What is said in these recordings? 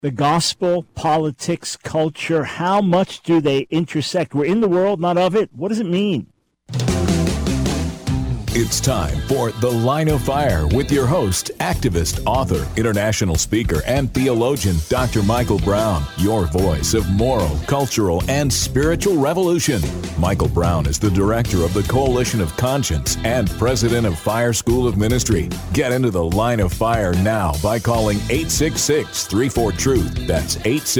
The gospel, politics, culture, how much do they intersect? We're in the world, not of it. What does it mean? It's time for The Line of Fire with your host, activist, author, international speaker, and theologian, Dr. Michael Brown, your voice of moral, cultural, and spiritual revolution. Michael Brown is the director of the Coalition of Conscience and president of Fire School of Ministry. Get into The Line of Fire now by calling 866-34-TRUTH. That's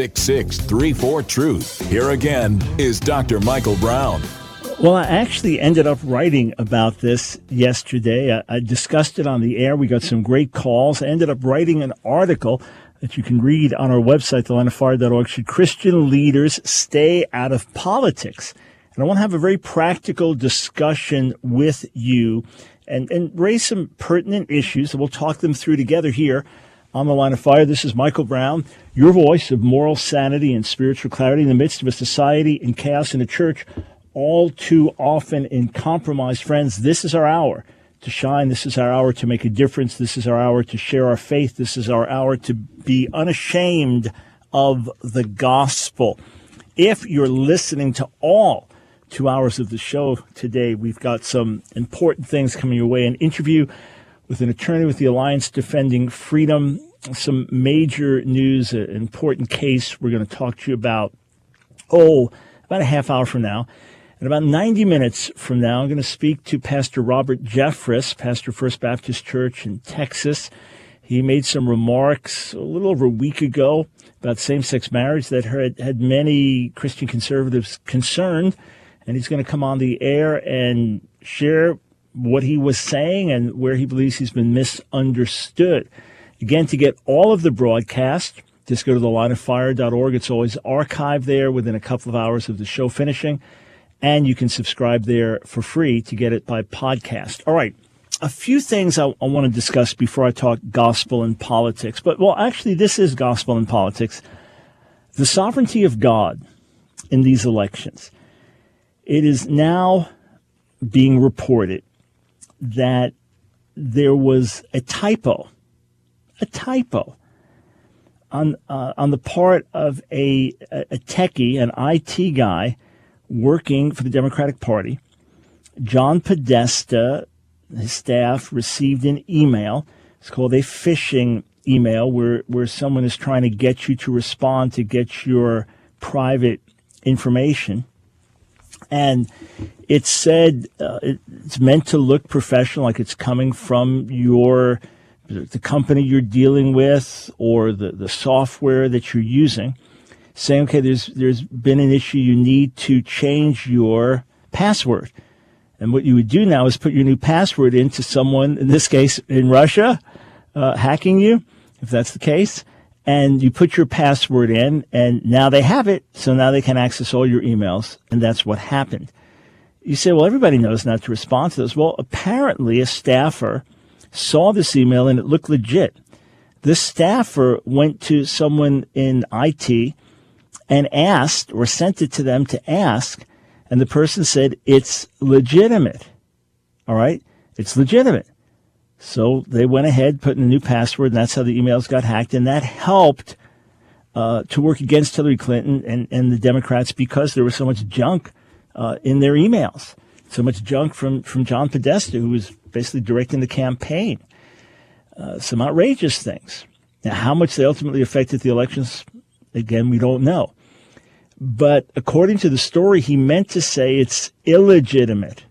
866-34-TRUTH. Here again is Dr. Michael Brown. Well, I actually ended up writing about this yesterday. I discussed it on the air. We got some great calls. I ended up writing an article that you can read on our website, thelineoffire.org. Should Christian leaders stay out of politics? And I want to have a very practical discussion with you and raise some pertinent issues. And we'll talk them through together here on The Line of Fire. This is Michael Brown, your voice of moral sanity and spiritual clarity in the midst of a society in chaos in a church all too often in compromise. Friends, this is our hour to shine. This is our hour to make a difference. This is our hour to share our faith. This is our hour to be unashamed of the gospel. If you're listening to all 2 hours of the show today, we've got some important things coming your way. An interview with an attorney with the Alliance Defending Freedom, some major news, an important case we're going to talk to you about, about a half hour from now. In about 90 minutes from now, I'm going to speak to Pastor Robert Jeffress, pastor First Baptist Church in Texas. He made some remarks a little over a week ago about same-sex marriage that had many Christian conservatives concerned, and he's going to come on the air and share what he was saying and where he believes he's been misunderstood. Again, to get all of the broadcast, just go to thelineoffire.org. It's always archived there within a couple of hours of the show finishing. And you can subscribe there for free to get it by podcast. All right, a few things I want to discuss before I talk gospel and politics. But, well, actually, this is gospel and politics. The sovereignty of God in these elections. It is now being reported that there was a typo on the part of a techie, an IT guy, working for the Democratic Party. John Podesta, his staff, received an email. It's called a phishing email where someone is trying to get you to respond to get your private information. And it said it's meant to look professional, like it's coming from the company you're dealing with or the software that you're using, saying, okay, there's been an issue, you need to change your password. And what you would do now is put your new password into someone, in this case in Russia, hacking you, if that's the case, and you put your password in, and now they have it, so now they can access all your emails, and that's what happened. You say, well, everybody knows not to respond to this. Well, apparently a staffer saw this email, and it looked legit. This staffer went to someone in IT and asked, or sent it to them to ask, and the person said, it's legitimate. All right? It's legitimate. So they went ahead, put in a new password, and that's how the emails got hacked, and that helped to work against Hillary Clinton and the Democrats because there was so much junk in their emails, so much junk from John Podesta, who was basically directing the campaign. Some outrageous things. Now, how much they ultimately affected the elections, again, we don't know. But according to the story, he meant to say it's illegitimate.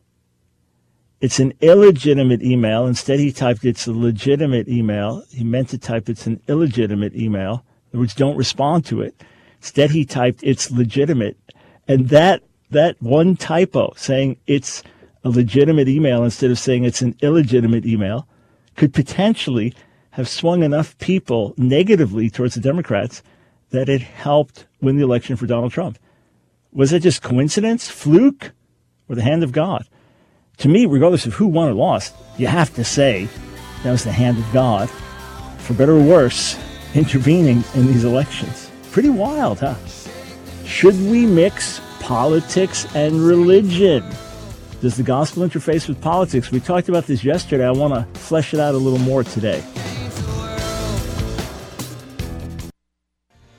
It's an illegitimate email. Instead, he typed it's a legitimate email. He meant to type it's an illegitimate email. In other words, don't respond to it. Instead, he typed it's legitimate. And that one typo, saying it's a legitimate email instead of saying it's an illegitimate email, could potentially have swung enough people negatively towards the Democrats that it helped win the election for Donald Trump. Was it just coincidence, fluke, or the hand of God? To me, regardless of who won or lost, you have to say that was the hand of God, for better or worse, intervening in these elections. Pretty wild, huh? Should we mix politics and religion? Does the gospel interface with politics? We talked about this yesterday. I want to flesh it out a little more today.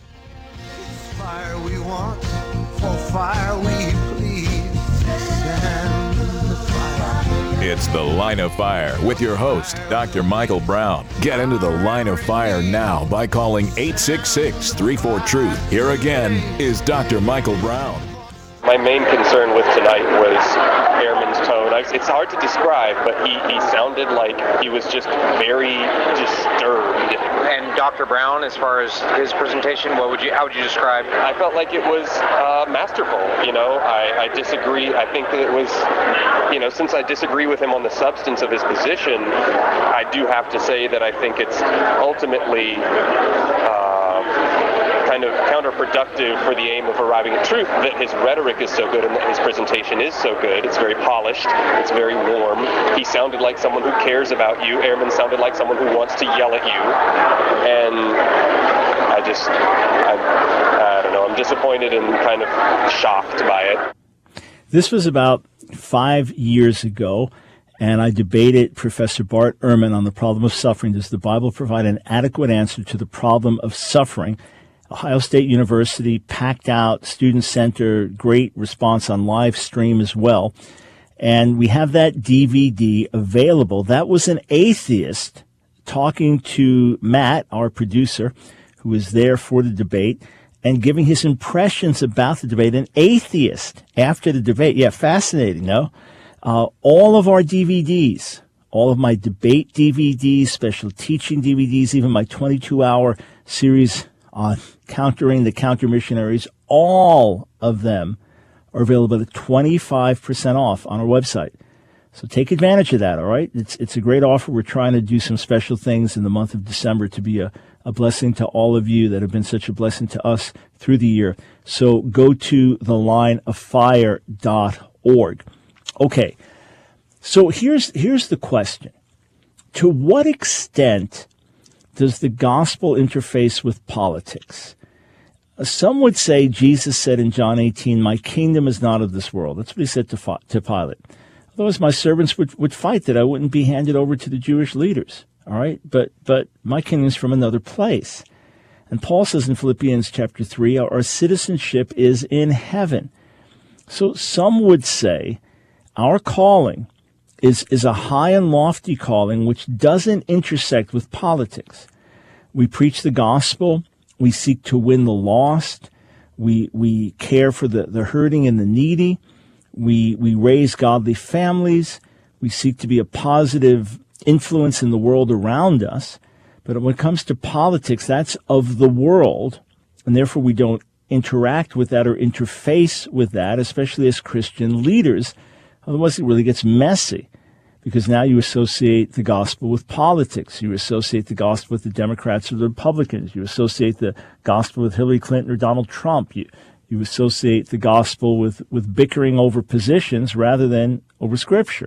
It's The Line of Fire with your host, Dr. Michael Brown. Get into the Line of Fire now by calling 866-34-TRUTH. Here again is Dr. Michael Brown. My main concern with tonight was Ehrman's tone. It's hard to describe, but he sounded like he was just very disturbed. And Dr. Brown, as far as his presentation, how would you describe? I felt like it was masterful. I disagree. I think that it was, since I disagree with him on the substance of his position, I do have to say that I think it's ultimately kind of counterproductive for the aim of arriving at truth, that his rhetoric is so good and that his presentation is so good. It's very polished. It's very warm. He sounded like someone who cares about you. Ehrman sounded like someone who wants to yell at you. And I don't know. I'm disappointed and kind of shocked by it. This was about 5 years ago, and I debated Professor Bart Ehrman on the problem of suffering. Does the Bible provide an adequate answer to the problem of suffering? Ohio State University, packed out, student center, great response on live stream as well. And we have that DVD available. That was an atheist talking to Matt, our producer, who was there for the debate, and giving his impressions about the debate. An atheist after the debate. Yeah, fascinating, no? All of our DVDs, all of my debate DVDs, special teaching DVDs, even my 22-hour series on countering the counter-missionaries, all of them are available at 25% off on our website. So take advantage of that, all right? It's a great offer. We're trying to do some special things in the month of December to be a blessing to all of you that have been such a blessing to us through the year. So go to thelineoffire.org. Okay, so here's the question. To what extent does the gospel interface with politics? Some would say Jesus said in John 18, "My kingdom is not of this world." That's what he said to Pilate. Otherwise, my servants would fight that I wouldn't be handed over to the Jewish leaders. All right, but my kingdom is from another place. And Paul says in Philippians chapter 3, our citizenship is in heaven. So some would say our calling is a high and lofty calling which doesn't intersect with politics. We preach the gospel. We seek to win the lost. We care for the hurting and the needy. We raise godly families. We seek to be a positive influence in the world around us. But when it comes to politics, that's of the world, and therefore we don't interact with that or interface with that, especially as Christian leaders. Otherwise, it really gets messy, because now you associate the gospel with politics. You associate the gospel with the Democrats or the Republicans. You associate the gospel with Hillary Clinton or Donald Trump. You associate the gospel with bickering over positions rather than over Scripture.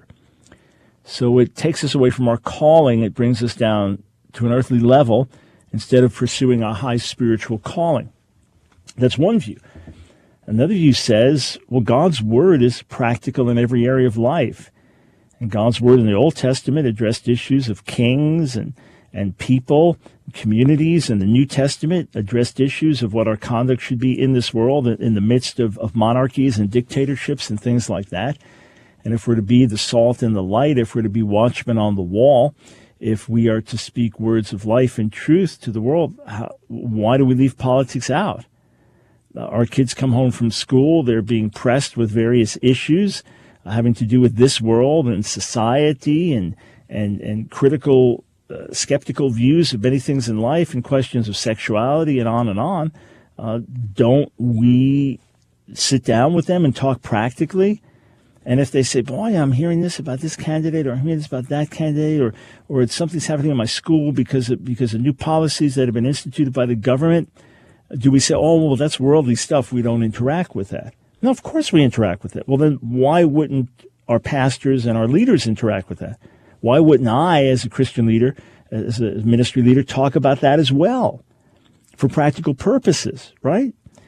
So it takes us away from our calling. It brings us down to an earthly level instead of pursuing a high spiritual calling. That's one view. Another view says, well, God's word is practical in every area of life. And God's word in the Old Testament addressed issues of kings and people, communities, and the New Testament addressed issues of what our conduct should be in this world in the midst of monarchies and dictatorships and things like that. And if we're to be the salt and the light, if we're to be watchmen on the wall, if we are to speak words of life and truth to the world, why do we leave politics out? Our kids come home from school, they're being pressed with various issues having to do with this world and society and critical, skeptical views of many things in life and questions of sexuality and on and on. Don't we sit down with them and talk practically? And if they say, boy, I'm hearing this about this candidate, or I'm hearing this about that candidate, or it's something's happening in my school because of new policies that have been instituted by the government, do we say, oh, well, that's worldly stuff, we don't interact with that? No, of course we interact with it. Well, then why wouldn't our pastors and our leaders interact with that? Why wouldn't I, as a Christian leader, as a ministry leader, talk about that as well for practical purposes, right?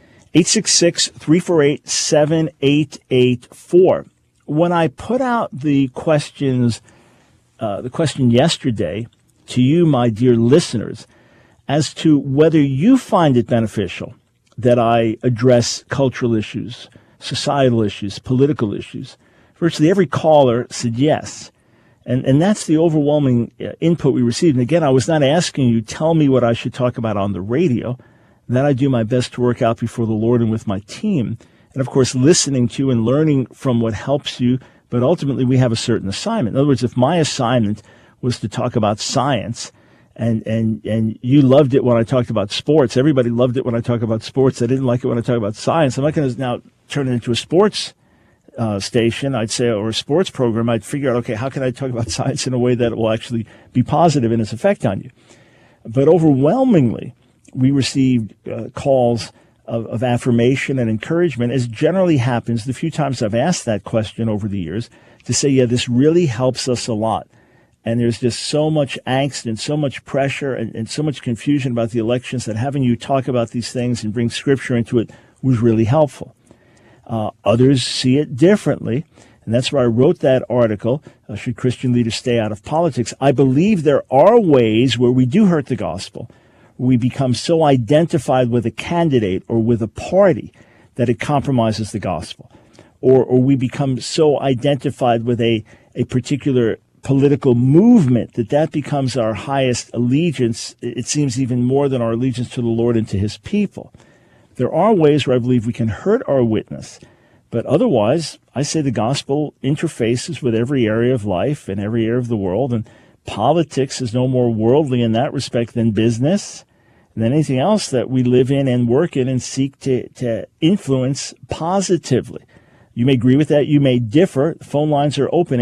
866-348-7884. When I put out the question yesterday to you, my dear listeners, as to whether you find it beneficial that I address cultural issues, societal issues, political issues, virtually every caller said yes. And that's the overwhelming input we received. And again, I was not asking you, tell me what I should talk about on the radio. That I do my best to work out before the Lord and with my team. And of course, listening to you and learning from what helps you. But ultimately, we have a certain assignment. In other words, if my assignment was to talk about science, and you loved it when I talked about sports, everybody loved it when I talk about sports. I didn't like it when I talk about science. I'm not going to now turn it into a sports station, I'd say, or a sports program. I'd figure out, okay, how can I talk about science in a way that will actually be positive in its effect on you? But overwhelmingly, we received calls of affirmation and encouragement, as generally happens the few times I've asked that question over the years, to say, yeah, this really helps us a lot. And there's just so much angst and so much pressure and so much confusion about the elections that having you talk about these things and bring Scripture into it was really helpful. Others see it differently, and that's why I wrote that article, Should Christian Leaders Stay Out of Politics? I believe there are ways where we do hurt the gospel. We become so identified with a candidate or with a party that it compromises the gospel. Or we become so identified with a particular political movement that becomes our highest allegiance. It seems even more than our allegiance to the Lord and to his people. There are ways where I believe we can hurt our witness, but otherwise, I say the gospel interfaces with every area of life and every area of the world, and politics is no more worldly in that respect than business, than anything else that we live in and work in and seek to influence positively. You may agree with that. You may differ. The phone lines are open,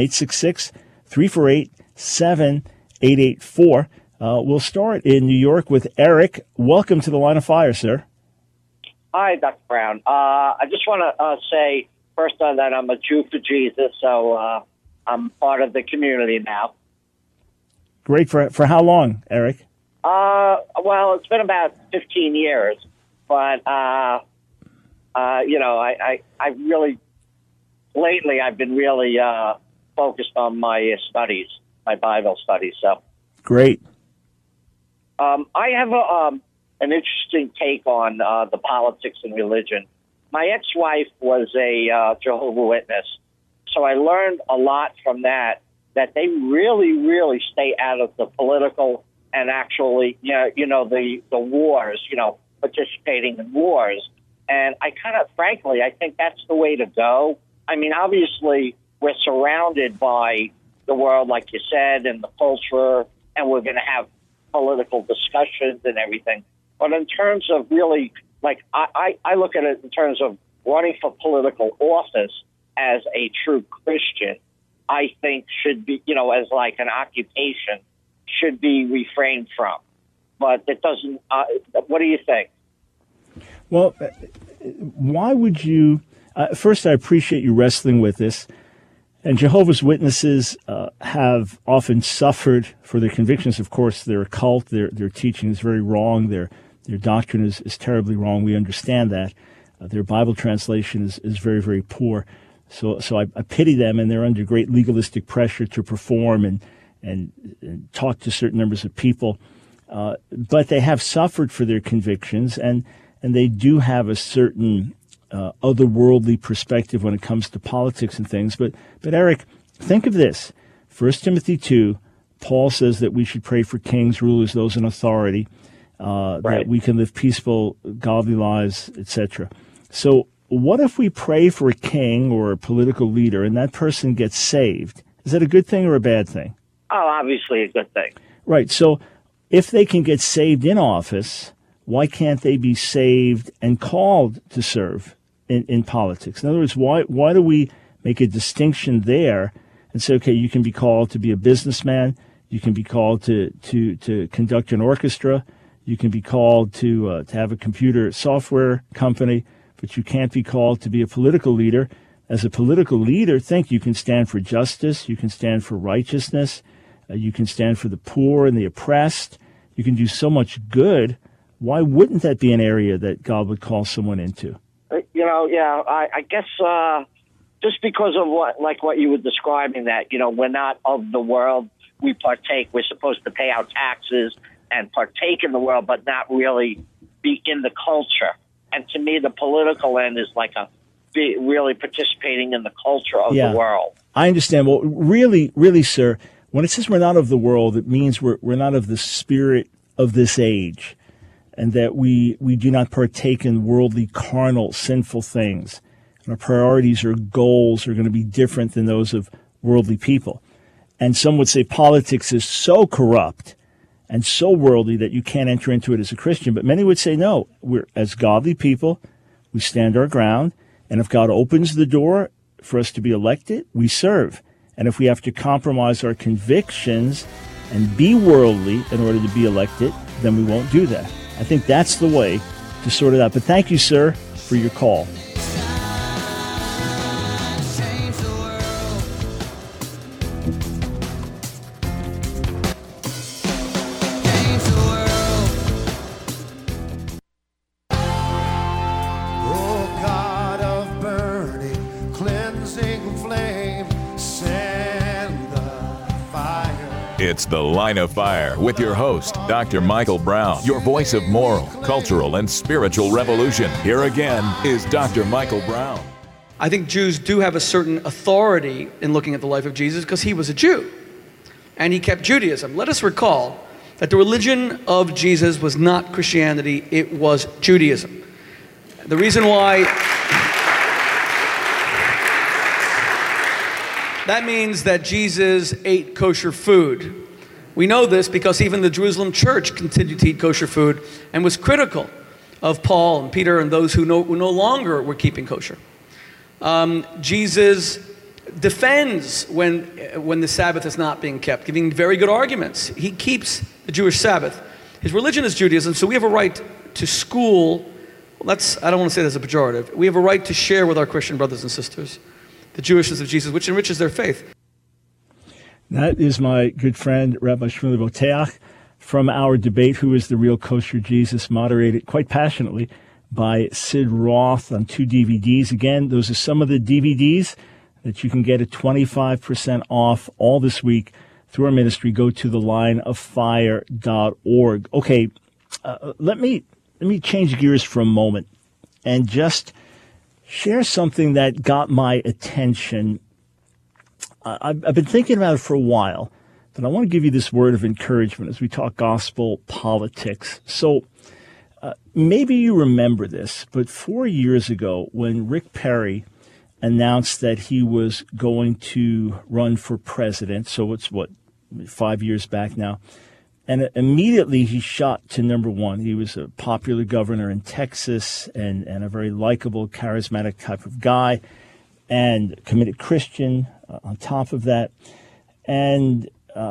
866-348-7884. We'll start in New York with Eric. Welcome to the Line of Fire, sir. Hi, Dr. Brown. I just want to say, first that I'm a Jew for Jesus, so I'm part of the community now. Great. For how long, Eric? Well, it's been about 15 years, but, I really, lately I've been really focused on my studies, my Bible studies, so. Great. I have an interesting take on the politics and religion. My ex-wife was a Jehovah's Witness, so I learned a lot from that they really, really stay out of the political and actually, the wars, participating in wars. And I frankly, I think that's the way to go. I mean, obviously, we're surrounded by the world, like you said, and the culture, and we're going to have political discussions and everything. But in terms of really, I look at it in terms of running for political office as a true Christian, I think should be, as like an occupation, should be refrained from. But it doesn't, what do you think? Well, why would you, first I appreciate you wrestling with this. And Jehovah's Witnesses have often suffered for their convictions. Of course, they're a cult. Their teaching is very wrong. Their doctrine is terribly wrong. We understand that. Their Bible translation is very, very poor. So I pity them, and they're under great legalistic pressure to perform and talk to certain numbers of people. But they have suffered for their convictions, and they do have a certain otherworldly perspective when it comes to politics and things. But Eric, think of this. 1 Timothy 2, Paul says that we should pray for kings, rulers, those in authority, right, that we can live peaceful, godly lives, etc. So what if we pray for a king or a political leader and that person gets saved? Is that a good thing or a bad thing? Oh, obviously a good thing. Right. So if they can get saved in office, why can't they be saved and called to serve in politics? In other words, why do we make a distinction there and say, okay, you can be called to be a businessman, you can be called to conduct an orchestra, you can be called to have a computer software company, but you can't be called to be a political leader. As a political leader, think you can stand for justice, you can stand for righteousness, you can stand for the poor and the oppressed, you can do so much good. Why wouldn't that be an area that God would call someone into? I guess just because of what you were describing, that, we're not of the world, we partake, we're supposed to pay our taxes and partake in the world, but not really be in the culture. And to me, the political end is like really participating in the culture of the world. I understand. Well, really, sir, When it says we're not of the world, it means we're not of the spirit of this age, and that we do not partake in worldly, carnal, sinful things. And our priorities or goals are going to be different than those of worldly people. And some would say politics is so corrupt and so worldly that you can't enter into it as a Christian. But many would say, no, we're as godly people, we stand our ground. And if God opens the door for us to be elected, we serve. And if we have to compromise our convictions and be worldly in order to be elected, then we won't do that. I think that's the way to sort it out. But thank you, sir, for your call. It's The Line of Fire with your host, Dr. Michael Brown, your voice of moral, cultural, and spiritual revolution. Here again is Dr. Michael Brown. I think Jews do have a certain authority in looking at the life of Jesus because he was a Jew, and he kept Judaism. Let us recall that the religion of Jesus was not Christianity, it was Judaism. The reason why... That means that Jesus ate kosher food. We know this because even the Jerusalem church continued to eat kosher food and was critical of Paul and Peter and those who no longer were keeping kosher. Jesus defends when the Sabbath is not being kept, giving very good arguments. He keeps the Jewish Sabbath. His religion is Judaism, so we have a right to school. I don't want to say that as a pejorative. We have a right to share with our Christian brothers and sisters the Jewishness of Jesus, which enriches their faith. That is my good friend, Rabbi Shmuley Boteach, from our debate, Who is the Real Kosher Jesus, moderated quite passionately by Sid Roth on 2 DVDs. Again, those are some of the DVDs that you can get at 25% off all this week through our ministry. Go to thelineoffire.org. Okay, let me change gears for a moment and just share something that got my attention. I've been thinking about it for a while, but I want to give you this word of encouragement as we talk gospel politics. So maybe you remember this, but 4 years ago when Rick Perry announced that he was going to run for president, so it's 5 years back now, and immediately he shot to number one. He was a popular governor in Texas and a very likable, charismatic type of guy, and committed Christian on top of that. And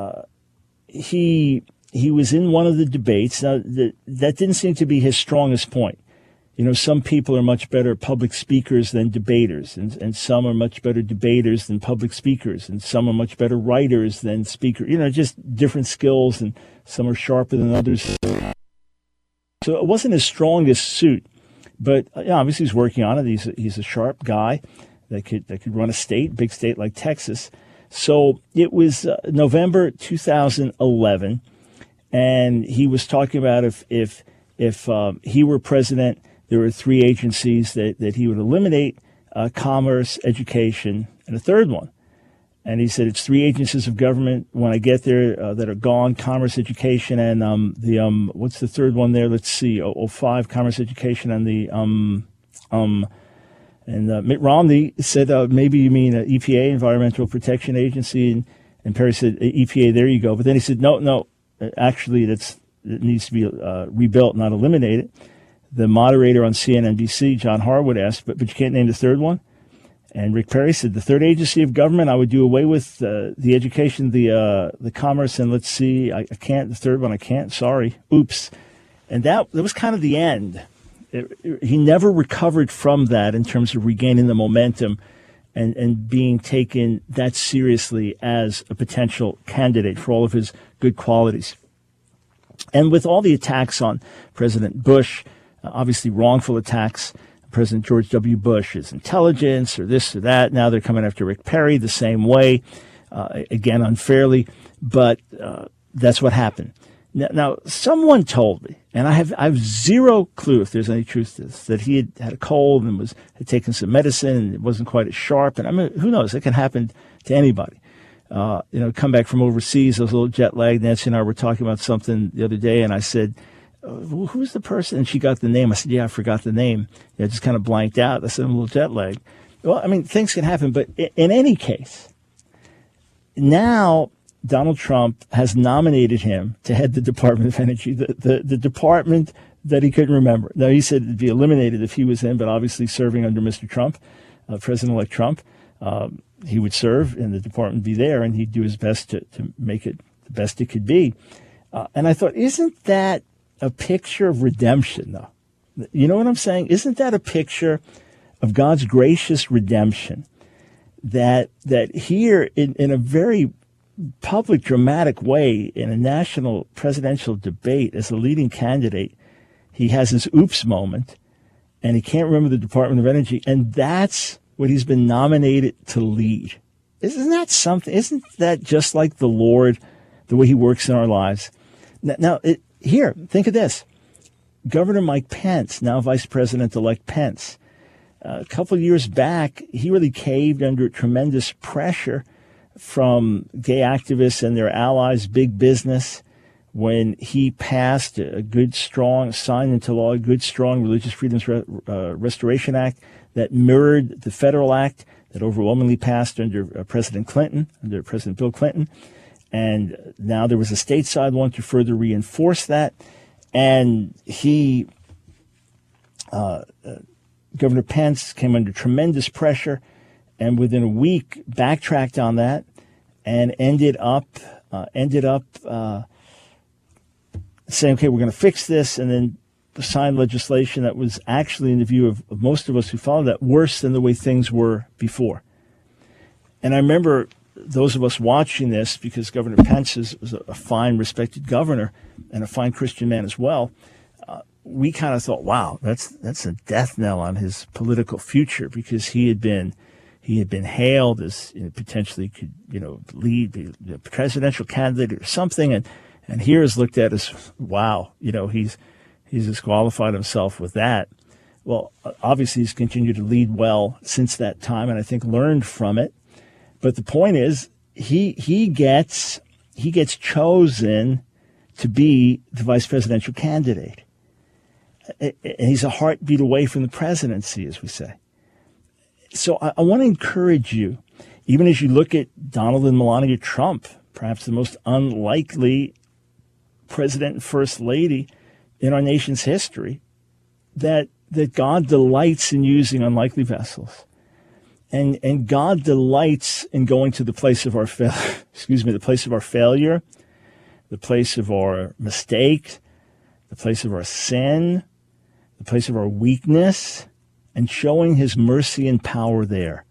he was in one of the debates. Now, that didn't seem to be his strongest point. You know, some people are much better public speakers than debaters, and some are much better debaters than public speakers, and some are much better writers than speakers. You know, just different skills, and some are sharper than others. So it wasn't his strongest suit, but obviously he's working on it. He's a sharp guy that could run a state, big state like Texas. So it was November 2011, and he was talking about if he were president, there were 3 agencies that he would eliminate: commerce, education, and a third one. And he said it's 3 agencies of government when I get there that are gone: commerce, education, and what's the third one there? Let's see, 05, commerce, education, and Mitt Romney said maybe you mean EPA, Environmental Protection Agency, and Perry said EPA. There you go. But then he said no, actually it needs to be rebuilt, not eliminated. The moderator on CNNBC, John Harwood, asked, but you can't name the third one? And Rick Perry said, the third agency of government, I would do away with the education, the commerce, and let's see, I can't. The third one, I can't. Sorry. Oops. And that was kind of the end. He never recovered from that in terms of regaining the momentum and being taken that seriously as a potential candidate for all of his good qualities. And with all the attacks on President Bush, obviously wrongful attacks, President George W. Bush, his intelligence or this or that. Now they're coming after Rick Perry the same way, again, unfairly. But that's what happened. Now, someone told me, and I have zero clue if there's any truth to this, that he had a cold and had taken some medicine and it wasn't quite as sharp. And I mean, who knows? It can happen to anybody. come back from overseas. I was a little jet lagged. Nancy and I were talking about something the other day, and I said, who's the person? And she got the name. I said, yeah, I forgot the name. I just kind of blanked out. I said, I'm a little jet lagged. Well, I mean, things can happen, but in any case, now Donald Trump has nominated him to head the Department of Energy, the department that he couldn't remember. Now, he said it'd be eliminated if he was in, but obviously serving under Mr. Trump, President-elect Trump, he would serve and the department would be there, and he'd do his best to make it the best it could be. And I thought, isn't that a picture of redemption, though? You know what I'm saying? Isn't that a picture of God's gracious redemption? That here, in a very public, dramatic way, in a national presidential debate, as a leading candidate, he has his oops moment, and he can't remember the Department of Energy, and that's what he's been nominated to lead. Isn't that something? Isn't that just like the Lord, the way he works in our lives? Now, here, think of this. Governor Mike Pence, now Vice President-elect Pence, a couple of years back, he really caved under tremendous pressure from gay activists and their allies, big business, when he passed a good, strong, signed into law, a good, strong Religious Freedoms Restoration Act that mirrored the federal act that overwhelmingly passed under President Clinton, under President Bill Clinton. And now there was a stateside one to further reinforce that. And he, Governor Pence, came under tremendous pressure and within a week backtracked on that and ended up saying, okay, we're going to fix this, and then signed legislation that was actually, in the view of most of us who followed that, worse than the way things were before. And I remember those of us watching this, because Governor Pence was a fine, respected governor and a fine Christian man as well, we kind of thought, wow, that's a death knell on his political future, because he had been hailed as potentially could lead the presidential candidate or something, and here is looked at as, wow, he's disqualified himself with that. Well, obviously he's continued to lead well since that time, and I think learned from it. But the point is, he gets chosen to be the vice presidential candidate. And he's a heartbeat away from the presidency, as we say. So I want to encourage you, even as you look at Donald and Melania Trump, perhaps the most unlikely president and first lady in our nation's history, that God delights in using unlikely vessels. And God delights in going to the place of our the place of our failure, the place of our mistake, the place of our sin, the place of our weakness, and showing his mercy and power there.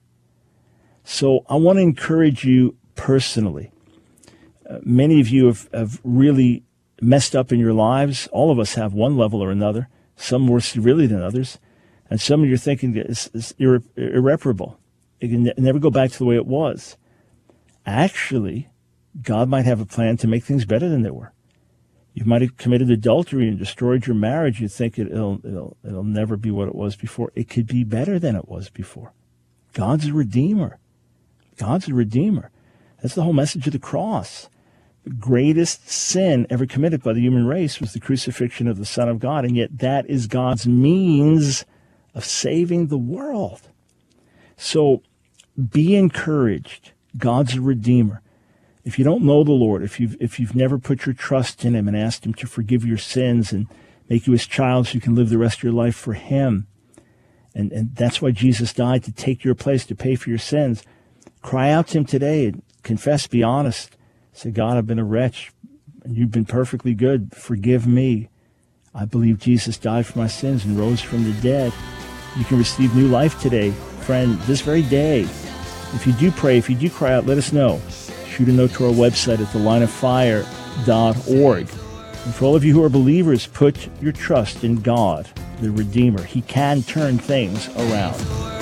So I want to encourage you personally. Many of you have really messed up in your lives. All of us have one level or another, some more severely than others. And some of you are thinking it's irreparable. It can never go back to the way it was. Actually, God might have a plan to make things better than they were. You might have committed adultery and destroyed your marriage. You think it'll never be what it was before. It could be better than it was before. God's a redeemer. God's a redeemer. That's the whole message of the cross. The greatest sin ever committed by the human race was the crucifixion of the Son of God, and yet that is God's means of saving the world. So be encouraged. God's a redeemer. If you don't know the Lord, if you've never put your trust in him and asked him to forgive your sins and make you his child so you can live the rest of your life for him, and that's why Jesus died, to take your place, to pay for your sins, cry out to him today and confess, be honest. Say, God, I've been a wretch, and you've been perfectly good. Forgive me. I believe Jesus died for my sins and rose from the dead. You can receive new life today, friend, this very day. If you do pray, if you do cry out, let us know. Shoot a note to our website at thelineoffire.org. And for all of you who are believers, put your trust in God, the Redeemer. He can turn things around.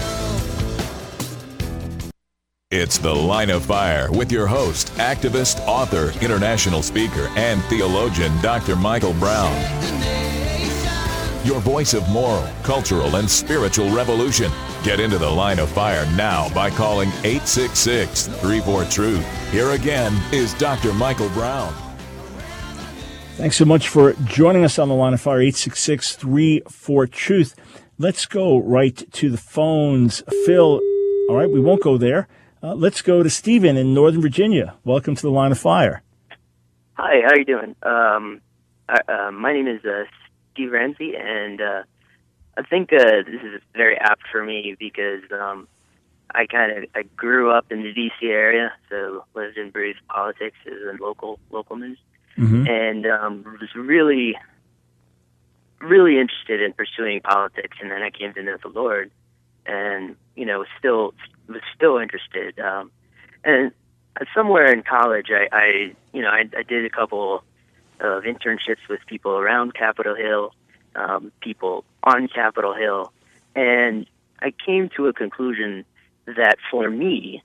It's The Line of Fire with your host, activist, author, international speaker, and theologian, Dr. Michael Brown. your voice of moral, cultural, and spiritual revolution. Get into the Line of Fire now by calling 866-34-TRUTH. Here again is Dr. Michael Brown. Thanks so much for joining us on the Line of Fire, 866-34-TRUTH. Let's go right to the phones. Phil, all right, we won't go there. Let's go to Stephen in Northern Virginia. Welcome to the Line of Fire. Hi, how are you doing? My name is Steve Ramsey, and I think this is very apt for me because I grew up in the D.C. area, so lived and breathed politics as a local news, and was really interested in pursuing politics. And then I came to know the Lord, and was still interested. And somewhere in college, I did a couple of internships with people around Capitol Hill, people on Capitol Hill, and I came to a conclusion that for me,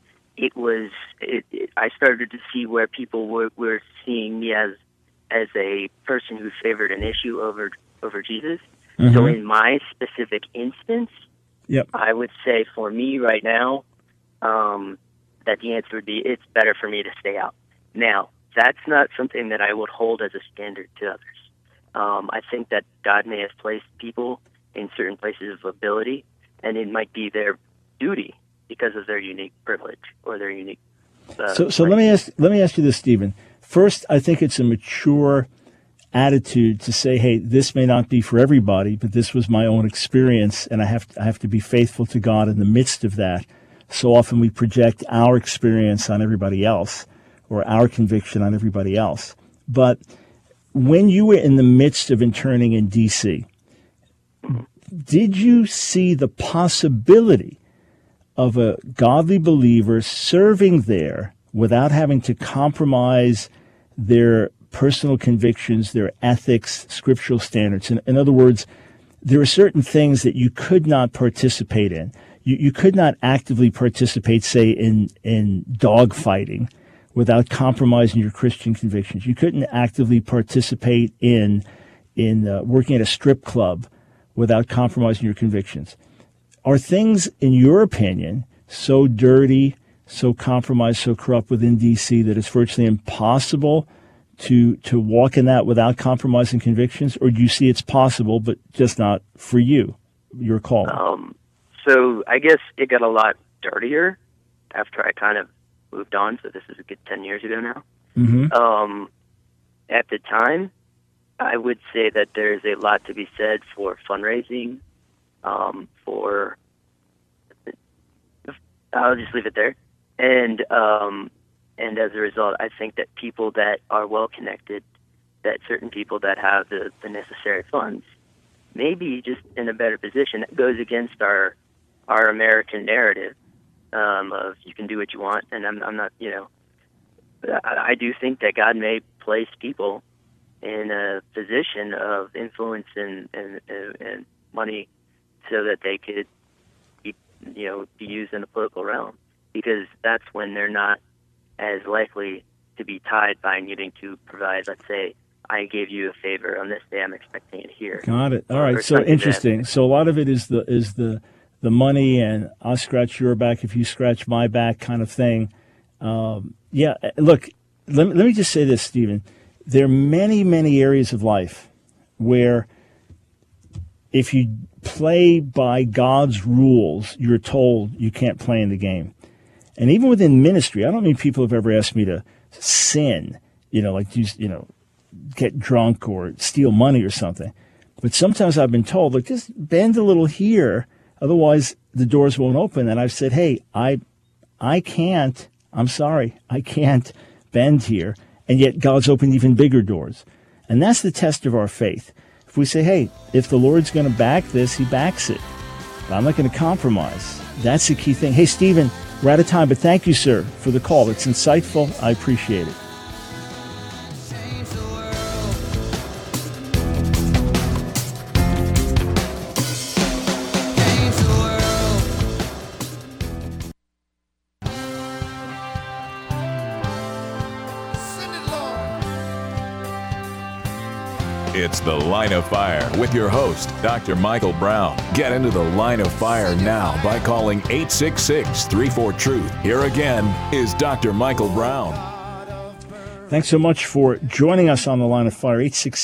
I started to see where people were seeing me as a person who favored an issue over Jesus. Mm-hmm. So in my specific instance, yep, I would say for me right now, that the answer would be it's better for me to stay out. Now, that's not something that I would hold as a standard to others. I think that God may have placed people in certain places of ability, and it might be their duty because of their unique privilege or their unique. So let me ask you this, Stephen. First, I think it's a mature attitude to say, "Hey, this may not be for everybody, but this was my own experience, and I have to be faithful to God in the midst of that." So often we project our experience on everybody else, or our conviction on everybody else. But when you were in the midst of interning in D.C., did you see the possibility of a godly believer serving there without having to compromise their personal convictions, their ethics, scriptural standards? In other words, there are certain things that you could not participate in. You could not actively participate, say, in dog fighting without compromising your Christian convictions. You couldn't actively participate in working at a strip club without compromising your convictions. Are things, in your opinion, so dirty, so compromised, so corrupt within D.C. that it's virtually impossible to walk in that without compromising convictions? Or do you see it's possible, but just not for you, your call? So I guess it got a lot dirtier after I kind of moved on. So this is a good 10 years ago now. Mm-hmm. At the time, I would say that there's a lot to be said for fundraising, I'll just leave it there. And as a result, I think that people that are well connected, that certain people that have the necessary funds, may be just in a better position. It goes against our American narrative of you can do what you want, and I'm not, I do think that God may place people in a position of influence and money so that they could be used in the political realm, because that's when they're not as likely to be tied by needing to provide, let's say, I gave you a favor on this day, I'm expecting it here. Got it. All right. So interesting. So a lot of it is the money, and I'll scratch your back if you scratch my back kind of thing. Look, let me just say this, Stephen. There are many, many areas of life where if you play by God's rules, you're told you can't play in the game. And even within ministry, I don't mean people have ever asked me to sin, get drunk or steal money or something. But sometimes I've been told, look, just bend a little here, otherwise the doors won't open. And I've said, hey, I can't, I'm sorry, I can't bend here. And yet God's opened even bigger doors. And that's the test of our faith. If we say, hey, if the Lord's going to back this, he backs it. But I'm not going to compromise. That's the key thing. Hey, Stephen, we're out of time, but thank you, sir, for the call. It's insightful. I appreciate it. It's The Line of Fire with your host, Dr. Michael Brown. Get into the Line of Fire now by calling 866-34-TRUTH. Here again is Dr. Michael Brown. Thanks so much for joining us on the Line of Fire,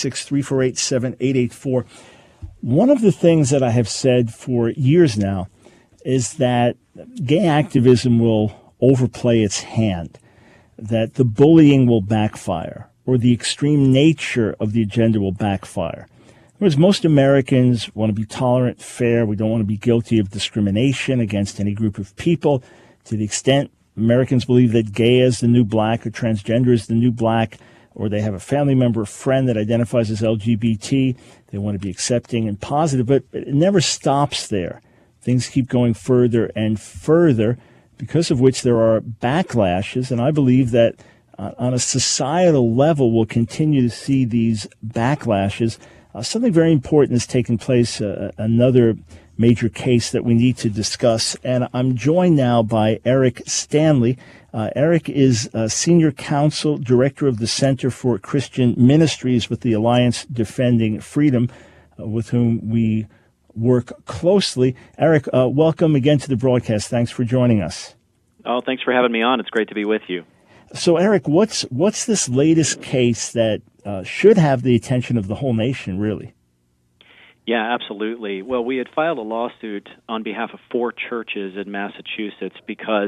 866-348-7884. One of the things that I have said for years now is that gay activism will overplay its hand, that the bullying will backfire, or the extreme nature of the agenda will backfire. Whereas most Americans want to be tolerant, fair. We don't want to be guilty of discrimination against any group of people. To the extent Americans believe that gay is the new black or transgender is the new black, or they have a family member or friend that identifies as LGBT, they want to be accepting and positive, but it never stops there. Things keep going further and further, because of which there are backlashes, and I believe that on a societal level we'll continue to see these backlashes. Something very important is taking place, another major case that we need to discuss, and I'm joined now by Eric Stanley. Eric is Senior Counsel, Director of the Center for Christian Ministries with the Alliance Defending Freedom, with whom we work closely. Eric, welcome again to the broadcast. Thanks for joining us. Oh, thanks for having me on. It's great to be with you. So, Eric, what's this latest case that should have the attention of the whole nation, really? Yeah, absolutely. Well, we had filed a lawsuit on behalf of 4 churches in Massachusetts because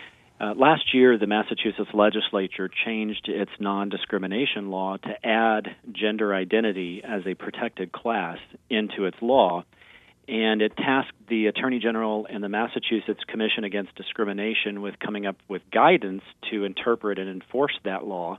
last year the Massachusetts legislature changed its non-discrimination law to add gender identity as a protected class into its law. And it tasked the Attorney General and the Massachusetts Commission Against Discrimination with coming up with guidance to interpret and enforce that law.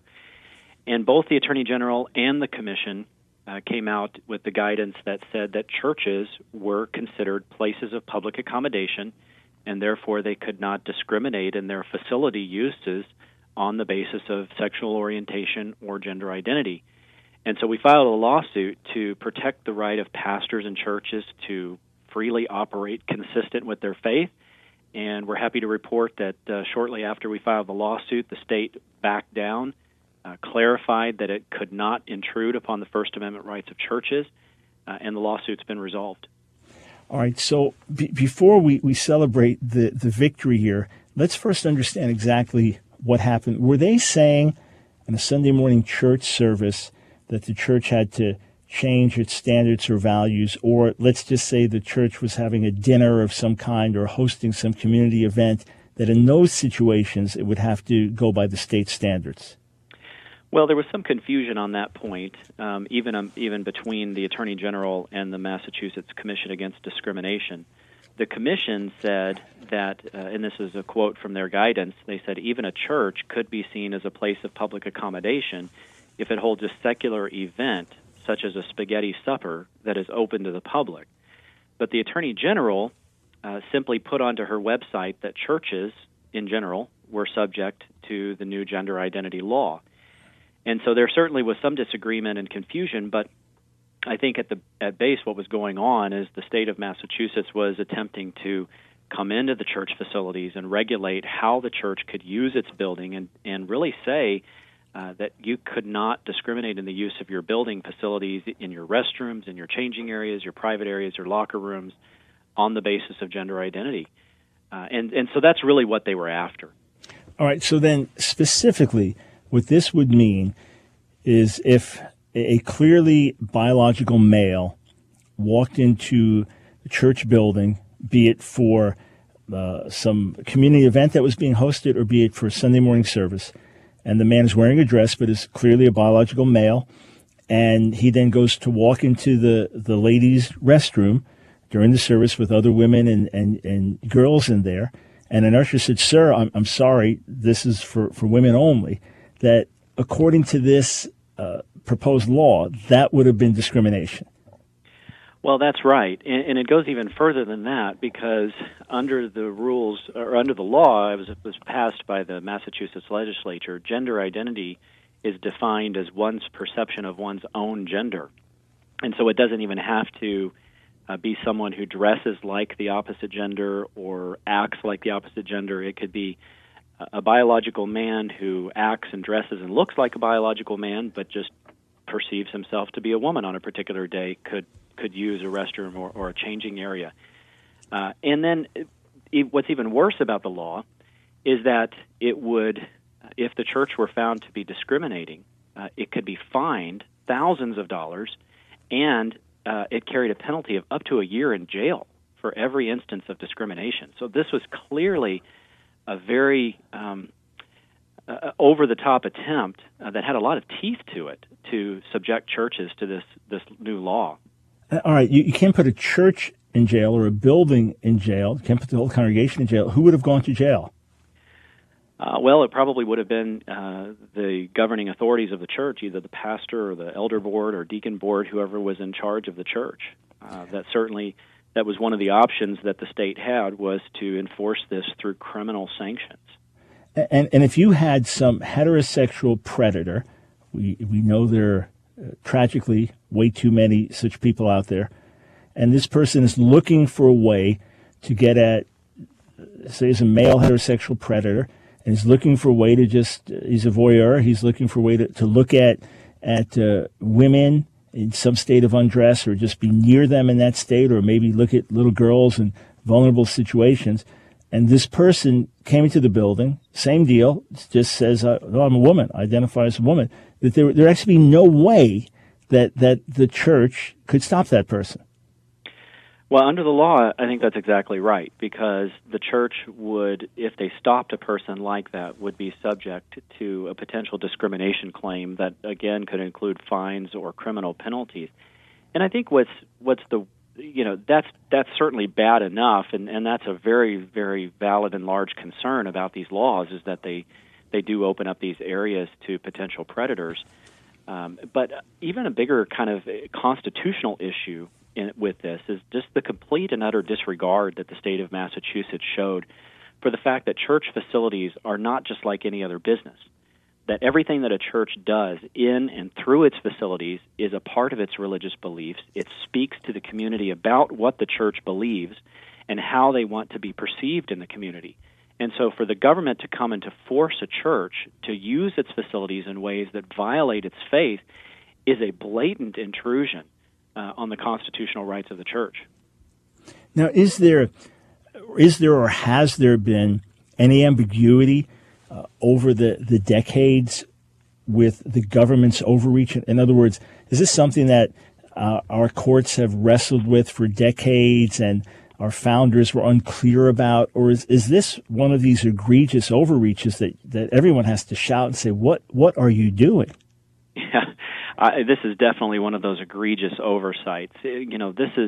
And both the Attorney General and the Commission came out with the guidance that said that churches were considered places of public accommodation, and therefore they could not discriminate in their facility uses on the basis of sexual orientation or gender identity. And so we filed a lawsuit to protect the right of pastors and churches to freely operate consistent with their faith. And we're happy to report that shortly after we filed the lawsuit, the state backed down, clarified that it could not intrude upon the First Amendment rights of churches, and the lawsuit's been resolved. All right, so before we celebrate the victory here, let's first understand exactly what happened. Were they saying in a Sunday morning church service that the church had to change its standards or values, or let's just say the church was having a dinner of some kind or hosting some community event, that in those situations it would have to go by the state standards? Well, there was some confusion on that point, even between the Attorney General and the Massachusetts Commission Against Discrimination. The Commission said that, and this is a quote from their guidance, they said even a church could be seen as a place of public accommodation if it holds a secular event, such as a spaghetti supper, that is open to the public. But the Attorney General simply put onto her website that churches, in general, were subject to the new gender identity law. And so there certainly was some disagreement and confusion, but I think at base what was going on is the state of Massachusetts was attempting to come into the church facilities and regulate how the church could use its building and really say that you could not discriminate in the use of your building facilities, in your restrooms, in your changing areas, your private areas, your locker rooms, on the basis of gender identity. And so that's really what they were after. All right, so then specifically, what this would mean is if a clearly biological male walked into the church building, be it for some community event that was being hosted or be it for a Sunday morning service, and the man is wearing a dress but is clearly a biological male, and he then goes to walk into the ladies' restroom during the service with other women and girls in there, and an usher said, "Sir, I'm sorry, this is for women only," that according to this proposed law, that would have been discrimination. Well, that's right, and it goes even further than that, because under the rules, or under the law, it was passed by the Massachusetts legislature, gender identity is defined as one's perception of one's own gender. And so it doesn't even have to be someone who dresses like the opposite gender or acts like the opposite gender. It could be a biological man who acts and dresses and looks like a biological man, but just perceives himself to be a woman on a particular day could use a restroom or a changing area. And then what's even worse about the law is that it would, if the church were found to be discriminating, it could be fined thousands of dollars, and it carried a penalty of up to a year in jail for every instance of discrimination. So this was clearly a very over-the-top attempt that had a lot of teeth to it to subject churches to this new law. All right, you can't put a church in jail or a building in jail. You can't put the whole congregation in jail. Who would have gone to jail? Well, it probably would have been the governing authorities of the church, either the pastor or the elder board or deacon board, whoever was in charge of the church. That was one of the options that the state had, was to enforce this through criminal sanctions. And if you had some heterosexual predator, we know there are tragically way too many such people out there, and this person is looking for a way to get at, say, he's a male heterosexual predator, and he's looking for a way to he's a voyeur, he's looking for a way to look at women in some state of undress, or just be near them in that state, or maybe look at little girls in vulnerable situations. And this person came into the building, same deal, just says, I'm a woman, identify as a woman. That there actually be no way that the church could stop that person. Well, under the law, I think that's exactly right, because the church would, if they stopped a person like that, would be subject to a potential discrimination claim that, again, could include fines or criminal penalties. And I think that's certainly bad enough, and that's a very, very valid and large concern about these laws, is that they do open up these areas to potential predators. But even a bigger kind of constitutional issue with this is just the complete and utter disregard that the state of Massachusetts showed for the fact that church facilities are not just like any other business, that everything that a church does in and through its facilities is a part of its religious beliefs. It speaks to the community about what the church believes and how they want to be perceived in the community. And so for the government to come and to force a church to use its facilities in ways that violate its faith is a blatant intrusion on the constitutional rights of the church. Now, is there or has there been any ambiguity over the decades with the government's overreach? In other words, is this something that our courts have wrestled with for decades and our founders were unclear about? Or is this one of these egregious overreaches that everyone has to shout and say, what are you doing? Yeah, this is definitely one of those egregious oversights. This is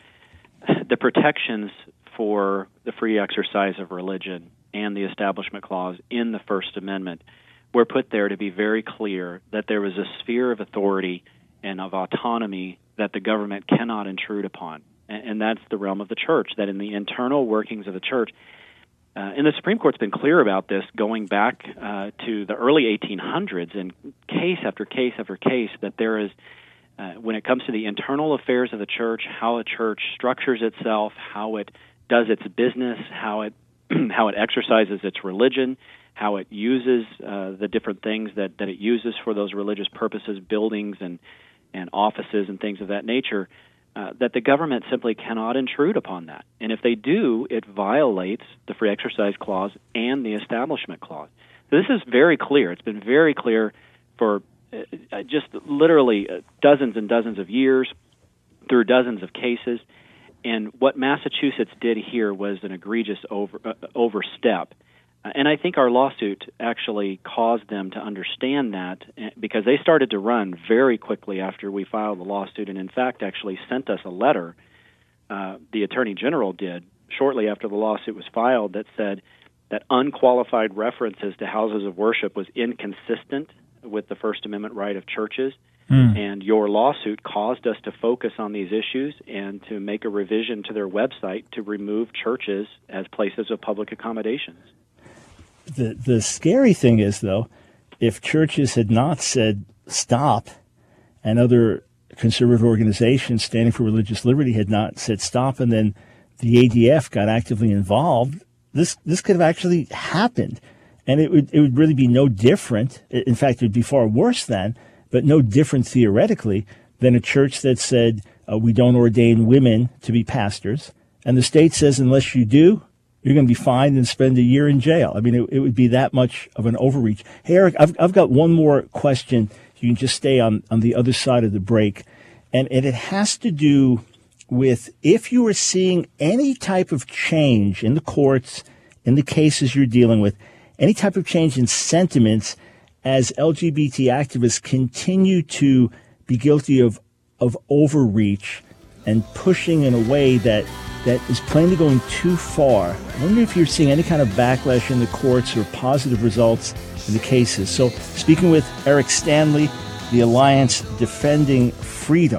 the protections for the free exercise of religion and the Establishment Clause in the First Amendment were put there to be very clear that there was a sphere of authority and of autonomy that the government cannot intrude upon. And that's the realm of the church, that in the internal workings of the church, and the Supreme Court's been clear about this going back to the early 1800s in case after case after case, that there is, when it comes to the internal affairs of the church, how a church structures itself, how it does its business, how it exercises its religion, how it uses the different things that it uses for those religious purposes, buildings and offices and things of that nature, that the government simply cannot intrude upon that. And if they do, it violates the Free Exercise Clause and the Establishment Clause. So this is very clear. It's been very clear for just literally dozens and dozens of years, through dozens of cases. And what Massachusetts did here was an egregious overstep. And I think our lawsuit actually caused them to understand that, because they started to run very quickly after we filed the lawsuit, and in fact actually sent us a letter, the Attorney General did, shortly after the lawsuit was filed, that said that unqualified references to houses of worship was inconsistent with the First Amendment right of churches, and your lawsuit caused us to focus on these issues and to make a revision to their website to remove churches as places of public accommodations. The scary thing is, though, if churches had not said stop, and other conservative organizations standing for religious liberty had not said stop, and then the ADF got actively involved, this could have actually happened. And it would really be no different. In fact, it would be far worse than but no different theoretically than a church that said we don't ordain women to be pastors, and the state says unless you do, you're going to be fined and spend a year in jail. I mean, it would be that much of an overreach. Hey, Eric, I've got one more question. You can just stay on the other side of the break, and it has to do with if you are seeing any type of change in the courts, in the cases you're dealing with, any type of change in sentiments as LGBT activists continue to be guilty of overreach and pushing in a way that is plainly going too far. I wonder if you're seeing any kind of backlash in the courts or positive results in the cases. So speaking with Eric Stanley, the Alliance Defending Freedom.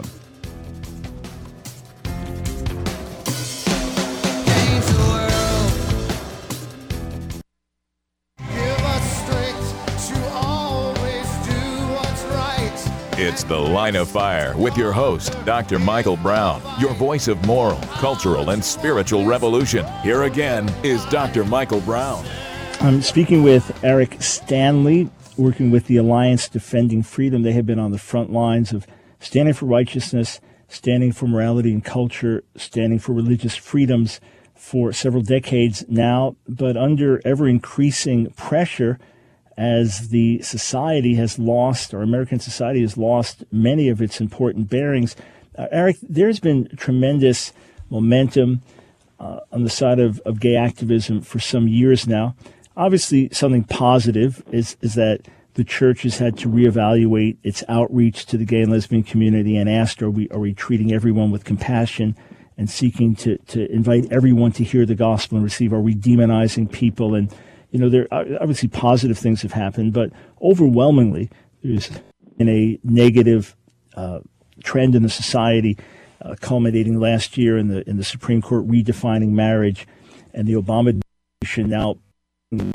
It's The Line of Fire with your host, Dr. Michael Brown, your voice of moral, cultural, and spiritual revolution. Here again is Dr. Michael Brown. I'm speaking with Eric Stanley, working with the Alliance Defending Freedom. They have been on the front lines of standing for righteousness, standing for morality and culture, standing for religious freedoms for several decades now, but under ever-increasing pressure as the society has lost, or American society has lost many of its important bearings. Eric, there's been tremendous momentum on the side of gay activism for some years now. Obviously, something positive is that the church has had to reevaluate its outreach to the gay and lesbian community and asked, are we treating everyone with compassion and seeking to invite everyone to hear the gospel and receive? Are we demonizing people? And there obviously positive things have happened, but overwhelmingly there's been a negative trend in the society, culminating last year in the Supreme Court redefining marriage, and the Obama administration now in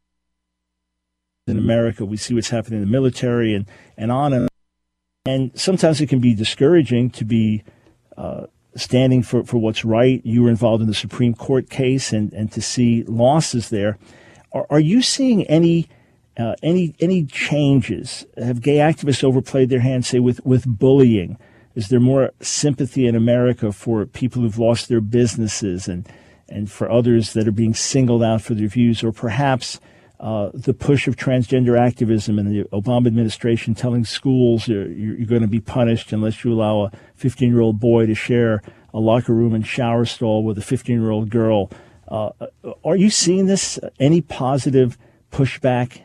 America. We see what's happening in the military and on. And sometimes it can be discouraging to be standing for what's right. You were involved in the Supreme Court case and to see losses there. Are you seeing any changes? Have gay activists overplayed their hand, say, with bullying? Is there more sympathy in America for people who've lost their businesses and for others that are being singled out for their views? Or perhaps the push of transgender activism and the Obama administration telling schools you're going to be punished unless you allow a 15-year-old boy to share a locker room and shower stall with a 15-year-old girl? Are you seeing this, any positive pushback?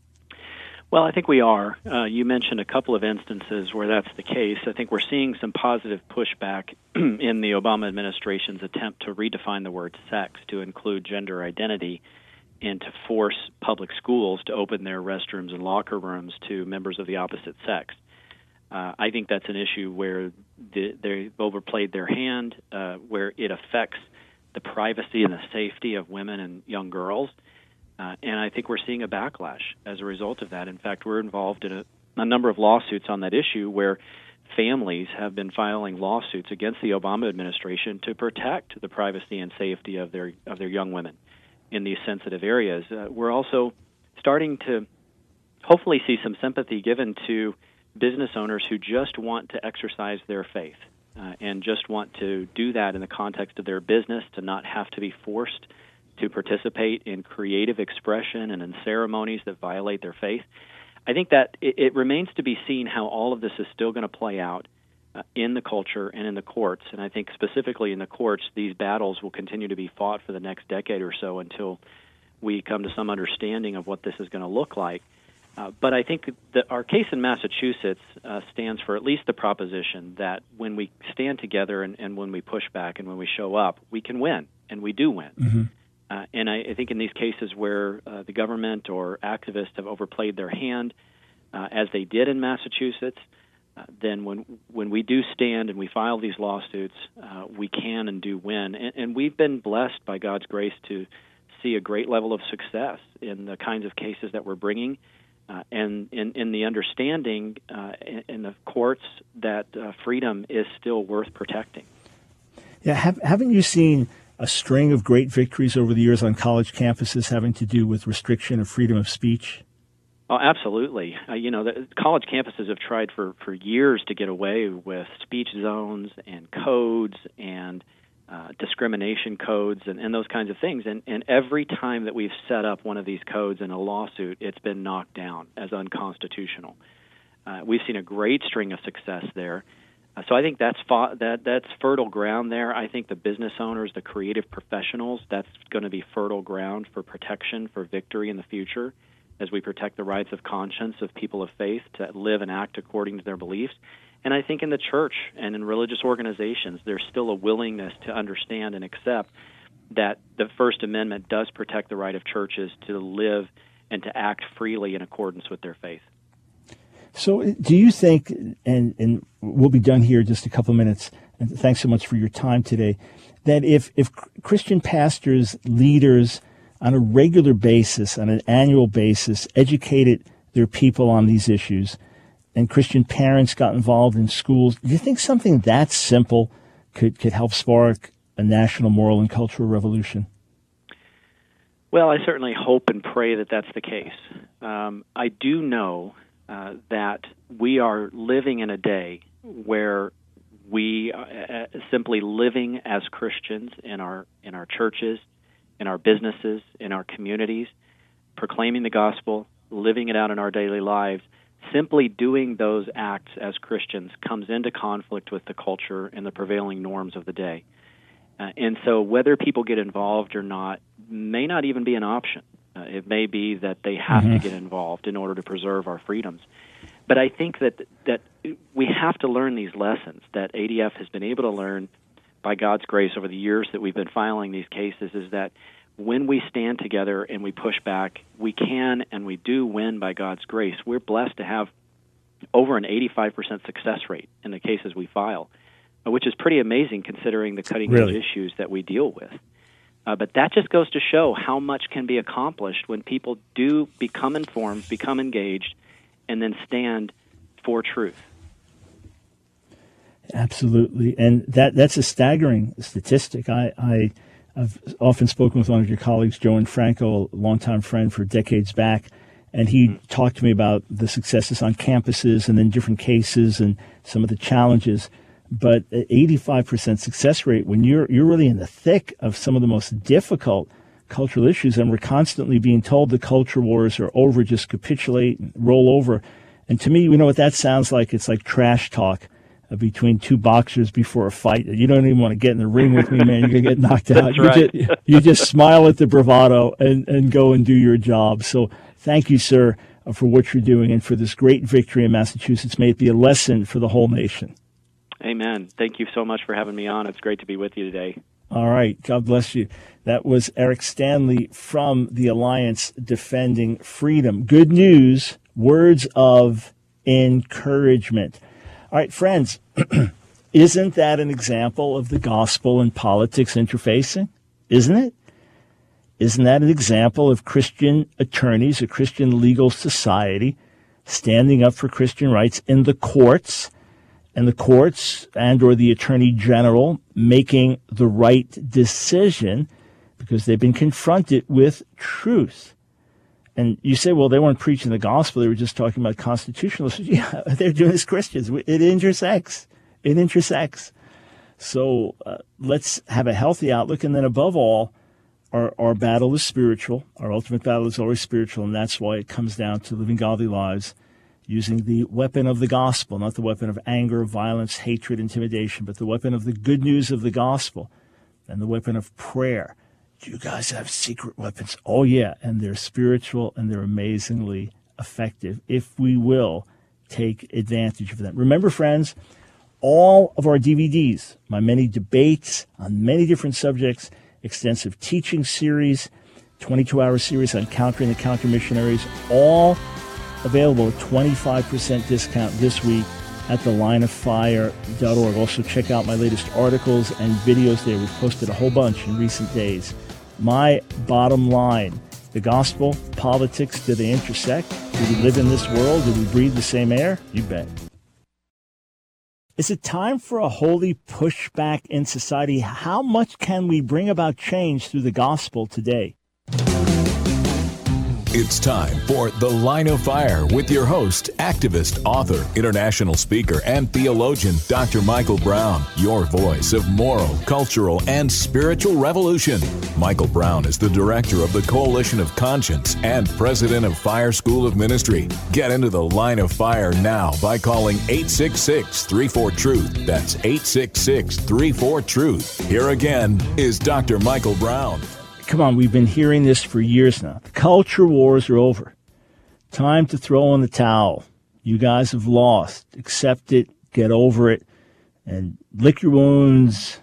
Well, I think we are. You mentioned a couple of instances where that's the case. I think we're seeing some positive pushback in the Obama administration's attempt to redefine the word sex to include gender identity and to force public schools to open their restrooms and locker rooms to members of the opposite sex. I think that's an issue where they've overplayed their hand, where it affects the privacy and the safety of women and young girls. And I think we're seeing a backlash as a result of that. In fact, we're involved in a number of lawsuits on that issue where families have been filing lawsuits against the Obama administration to protect the privacy and safety of their young women in these sensitive areas. We're also starting to hopefully see some sympathy given to business owners who just want to exercise their faith and just want to do that in the context of their business, to not have to be forced to participate in creative expression and in ceremonies that violate their faith. I think that it remains to be seen how all of this is still going to play out in the culture and in the courts. And I think specifically in the courts, these battles will continue to be fought for the next decade or so until we come to some understanding of what this is going to look like. But I think that our case in Massachusetts stands for at least the proposition that when we stand together and when we push back and when we show up, we can win, and we do win. Mm-hmm. And I think in these cases where the government or activists have overplayed their hand, as they did in Massachusetts, then when we do stand and we file these lawsuits, we can and do win. And we've been blessed by God's grace to see a great level of success in the kinds of cases that we're bringing. And in the understanding in the courts that freedom is still worth protecting. Yeah, haven't you seen a string of great victories over the years on college campuses having to do with restriction of freedom of speech? Oh, absolutely. The college campuses have tried for years to get away with speech zones and codes and discrimination codes and those kinds of things. And every time that we've set up one of these codes in a lawsuit, it's been knocked down as unconstitutional. We've seen a great string of success there. So I think that's fertile ground there. I think the business owners, the creative professionals, that's going to be fertile ground for protection, for victory in the future as we protect the rights of conscience of people of faith to live and act according to their beliefs. And I think in the church and in religious organizations, there's still a willingness to understand and accept that the First Amendment does protect the right of churches to live and to act freely in accordance with their faith. So do you think, and we'll be done here in just a couple of minutes, and thanks so much for your time today, that if Christian pastors, leaders, on a regular basis, on an annual basis, educated their people on these issues, and Christian parents got involved in schools, do you think something that simple could help spark a national moral and cultural revolution? Well, I certainly hope and pray that that's the case. I do know that we are living in a day where we are simply living as Christians in our churches, in our businesses, in our communities, proclaiming the gospel, living it out in our daily lives. Simply doing those acts as Christians comes into conflict with the culture and the prevailing norms of the day. And so whether people get involved or not may not even be an option. It may be that they have to get involved in order to preserve our freedoms. But I think that we have to learn these lessons that ADF has been able to learn by God's grace over the years that we've been filing these cases, is that when we stand together and we push back, we can and we do win by God's grace. We're blessed to have over an 85% success rate in the cases we file, which is pretty amazing considering the cutting-edge issues that we deal with. But that just goes to show how much can be accomplished when people do become informed, become engaged, and then stand for truth. Absolutely. And that's a staggering statistic. I've often spoken with one of your colleagues, Joe Franco, a longtime friend for decades back, and he talked to me about the successes on campuses and then different cases and some of the challenges. But 85% success rate, when you're really in the thick of some of the most difficult cultural issues, and we're constantly being told the culture wars are over, just capitulate and roll over. And to me, you know what that sounds like? It's like trash talk between two boxers before a fight. You don't even want to get in the ring with me, man. You're going to get knocked out. You just smile at the bravado and go and do your job. So thank you, sir, for what you're doing and for this great victory in Massachusetts. May it be a lesson for the whole nation. Amen. Thank you so much for having me on. It's great to be with you today. All right. God bless you. That was Eric Stanley from the Alliance Defending Freedom. Good news, words of encouragement. All right, friends, isn't that an example of the gospel and politics interfacing? Isn't it? Isn't that an example of Christian attorneys, a Christian legal society standing up for Christian rights in the courts, and the courts and or the attorney general making the right decision because they've been confronted with truth? And you say, well, they weren't preaching the gospel. They were just talking about constitutionalists. Yeah, they're doing it as Christians. It intersects. It intersects. So let's have a healthy outlook. And then above all, our battle is spiritual. Our ultimate battle is always spiritual. And that's why it comes down to living godly lives using the weapon of the gospel, not the weapon of anger, violence, hatred, intimidation, but the weapon of the good news of the gospel and the weapon of prayer. Do you guys have secret weapons? Oh, yeah, and they're spiritual and they're amazingly effective if we will take advantage of them. Remember, friends, all of our DVDs, my many debates on many different subjects, extensive teaching series, 22-hour series on countering the counter-missionaries, all available at 25% discount this week at thelineoffire.org. Also, check out my latest articles and videos there. We've posted a whole bunch in recent days. My bottom line, the gospel, politics, do they intersect? Do we live in this world? Do we breathe the same air? You bet. Is it time for a holy pushback in society? How much can we bring about change through the gospel today? It's time for The Line of Fire with your host, activist, author, international speaker, and theologian, Dr. Michael Brown, your voice of moral, cultural, and spiritual revolution. Michael Brown is the director of the Coalition of Conscience and president of Fire School of Ministry. Get into The Line of Fire now by calling 866-34-TRUTH. That's 866-34-TRUTH. Here again is Dr. Michael Brown. Come on, we've been hearing this for years now. The culture wars are over. Time to throw in the towel. You guys have lost. Accept it, get over it, and lick your wounds.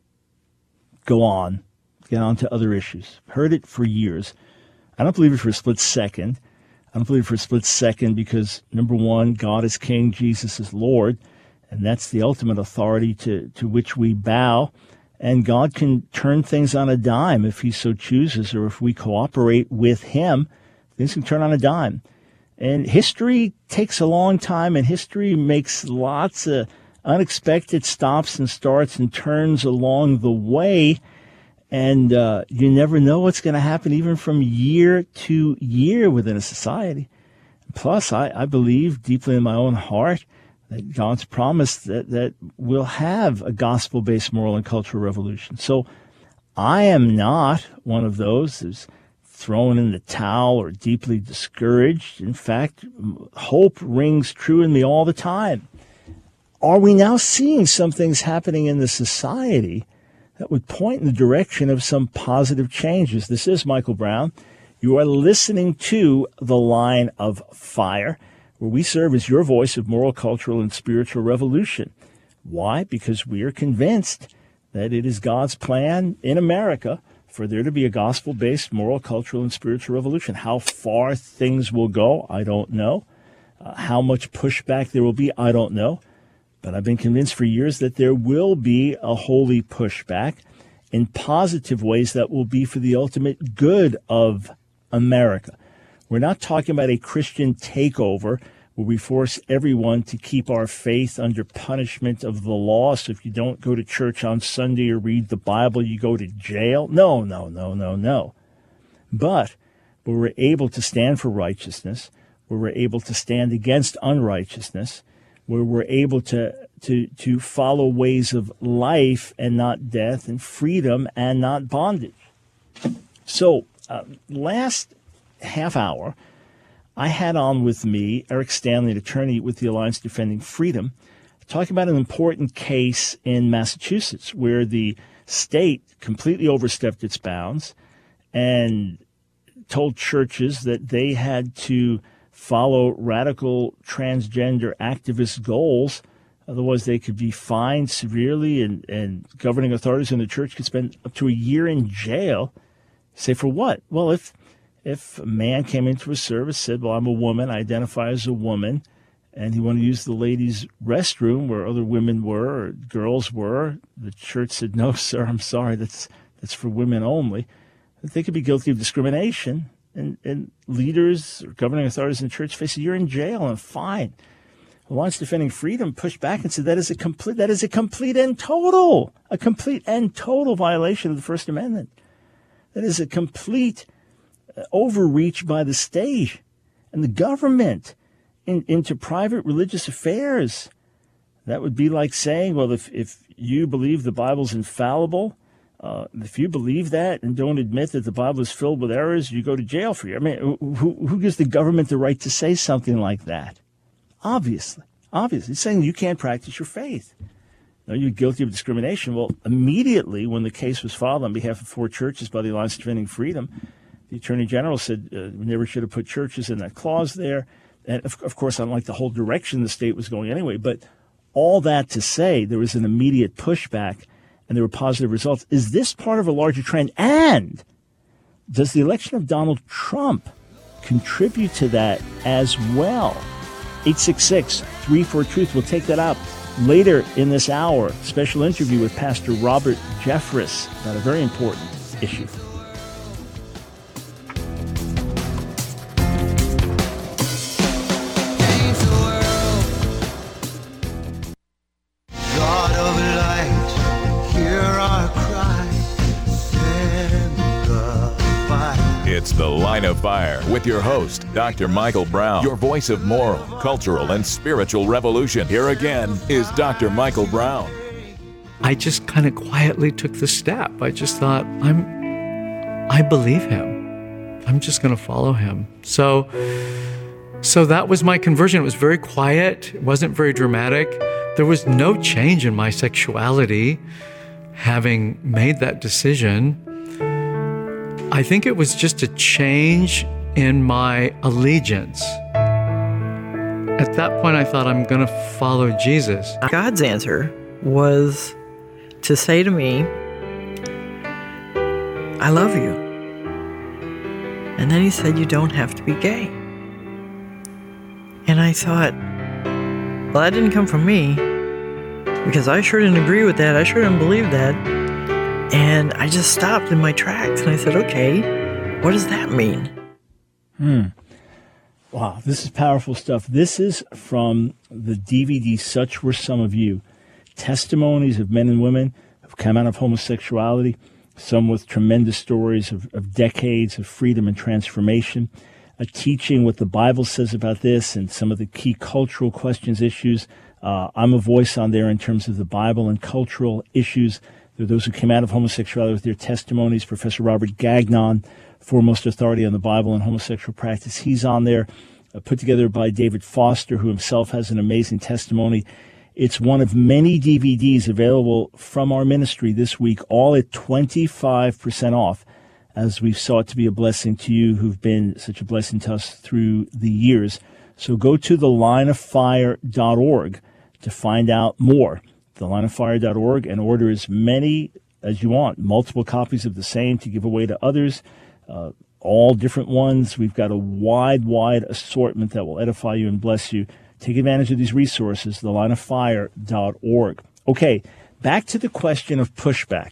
Go on. Get on to other issues. Heard it for years. I don't believe it for a split second. I don't believe it for a split second because, number one, God is King, Jesus is Lord, and that's the ultimate authority to which we bow. And God can turn things on a dime if he so chooses, or if we cooperate with him, things can turn on a dime. And history takes a long time, and history makes lots of unexpected stops and starts and turns along the way. And you never know what's going to happen even from year to year within a society. Plus, I believe deeply in my own heart that God's promised that we'll have a gospel-based moral and cultural revolution. So I am not one of those who's thrown in the towel or deeply discouraged. In fact, hope rings true in me all the time. Are we now seeing some things happening in the society that would point in the direction of some positive changes? This is Michael Brown. You are listening to The Line of Fire, where we serve as your voice of moral, cultural, and spiritual revolution. Why? Because we are convinced that it is God's plan in America for there to be a gospel-based moral, cultural, and spiritual revolution. How far things will go, I don't know. How much pushback there will be, I don't know. But I've been convinced for years that there will be a holy pushback in positive ways that will be for the ultimate good of America. We're not talking about a Christian takeover where we force everyone to keep our faith under punishment of the law. So if you don't go to church on Sunday or read the Bible, you go to jail. No. But where we're able to stand for righteousness, where we're able to stand against unrighteousness, where we're able to follow ways of life and not death, and freedom and not bondage. So last half hour, I had on with me Eric Stanley, an attorney with the Alliance Defending Freedom, talking about an important case in Massachusetts where the state completely overstepped its bounds and told churches that they had to follow radical transgender activist goals. Otherwise, they could be fined severely, and governing authorities in the church could spend up to a year in jail. Say, for what? Well, if a man came into a service, said, well, I'm a woman, I identify as a woman, and he wanted to use the ladies' restroom where other women were or girls were, the church said, no, sir, I'm sorry, that's for women only. They could be guilty of discrimination, and leaders or governing authorities in the church face a year in jail and a fine. Alliance Defending Freedom pushed back and said that is a complete and total violation of the First Amendment. That is a complete overreach by the state and the government into private religious affairs. That would be like saying, well, if you believe the Bible's infallible, if you believe that and don't admit that the Bible is filled with errors, you go to jail for you. I mean, who gives the government the right to say something like that? Obviously. It's saying you can't practice your faith. No, you're guilty of discrimination. Well, immediately when the case was filed on behalf of 4 churches by the Alliance Defending Freedom, the Attorney General said we never should have put churches in that clause there. And, of course, unlike the whole direction the state was going anyway. But all that to say there was an immediate pushback and there were positive results. Is this part of a larger trend? And does the election of Donald Trump contribute to that as well? 866-34-TRUTH. We'll take that up later in this hour. Special interview with Pastor Robert Jeffress about a very important issue. Hear our cry, send the fire. It's The Line of Fire with your host, Dr. Michael Brown, your voice of moral, cultural, and spiritual revolution. Here again is Dr. Michael Brown. I just kind of quietly took the step. I just thought, I believe him. I'm just going to follow him. So that was my conversion. It was very quiet. It wasn't very dramatic. There was no change in my sexuality having made that decision. I think it was just a change in my allegiance. At that point, I thought, I'm going to follow Jesus. God's answer was to say to me, I love you. And then he said, you don't have to be gay. And I thought, well, that didn't come from me, because I sure didn't agree with that. I sure didn't believe that. And I just stopped in my tracks and I said, okay, what does that mean? Wow, this is powerful stuff. This is from the DVD, Such Were Some of You. Testimonies of men and women who've come out of homosexuality, some with tremendous stories of decades of freedom and transformation, teaching what the Bible says about this and some of the key cultural questions, issues. I'm a voice on there in terms of the Bible and cultural issues. There are those who came out of homosexuality with their testimonies. Professor Robert Gagnon, foremost authority on the Bible and homosexual practice, he's on there, put together by David Foster, who himself has an amazing testimony. It's one of many DVDs available from our ministry this week, all at 25% off, as we've sought to be a blessing to you who've been such a blessing to us through the years. So go to thelineoffire.org to find out more. thelineoffire.org, and order as many as you want, multiple copies of the same to give away to others, all different ones. We've got a wide assortment that will edify you and bless you. Take advantage of these resources, thelineoffire.org. Okay, back to the question of pushback.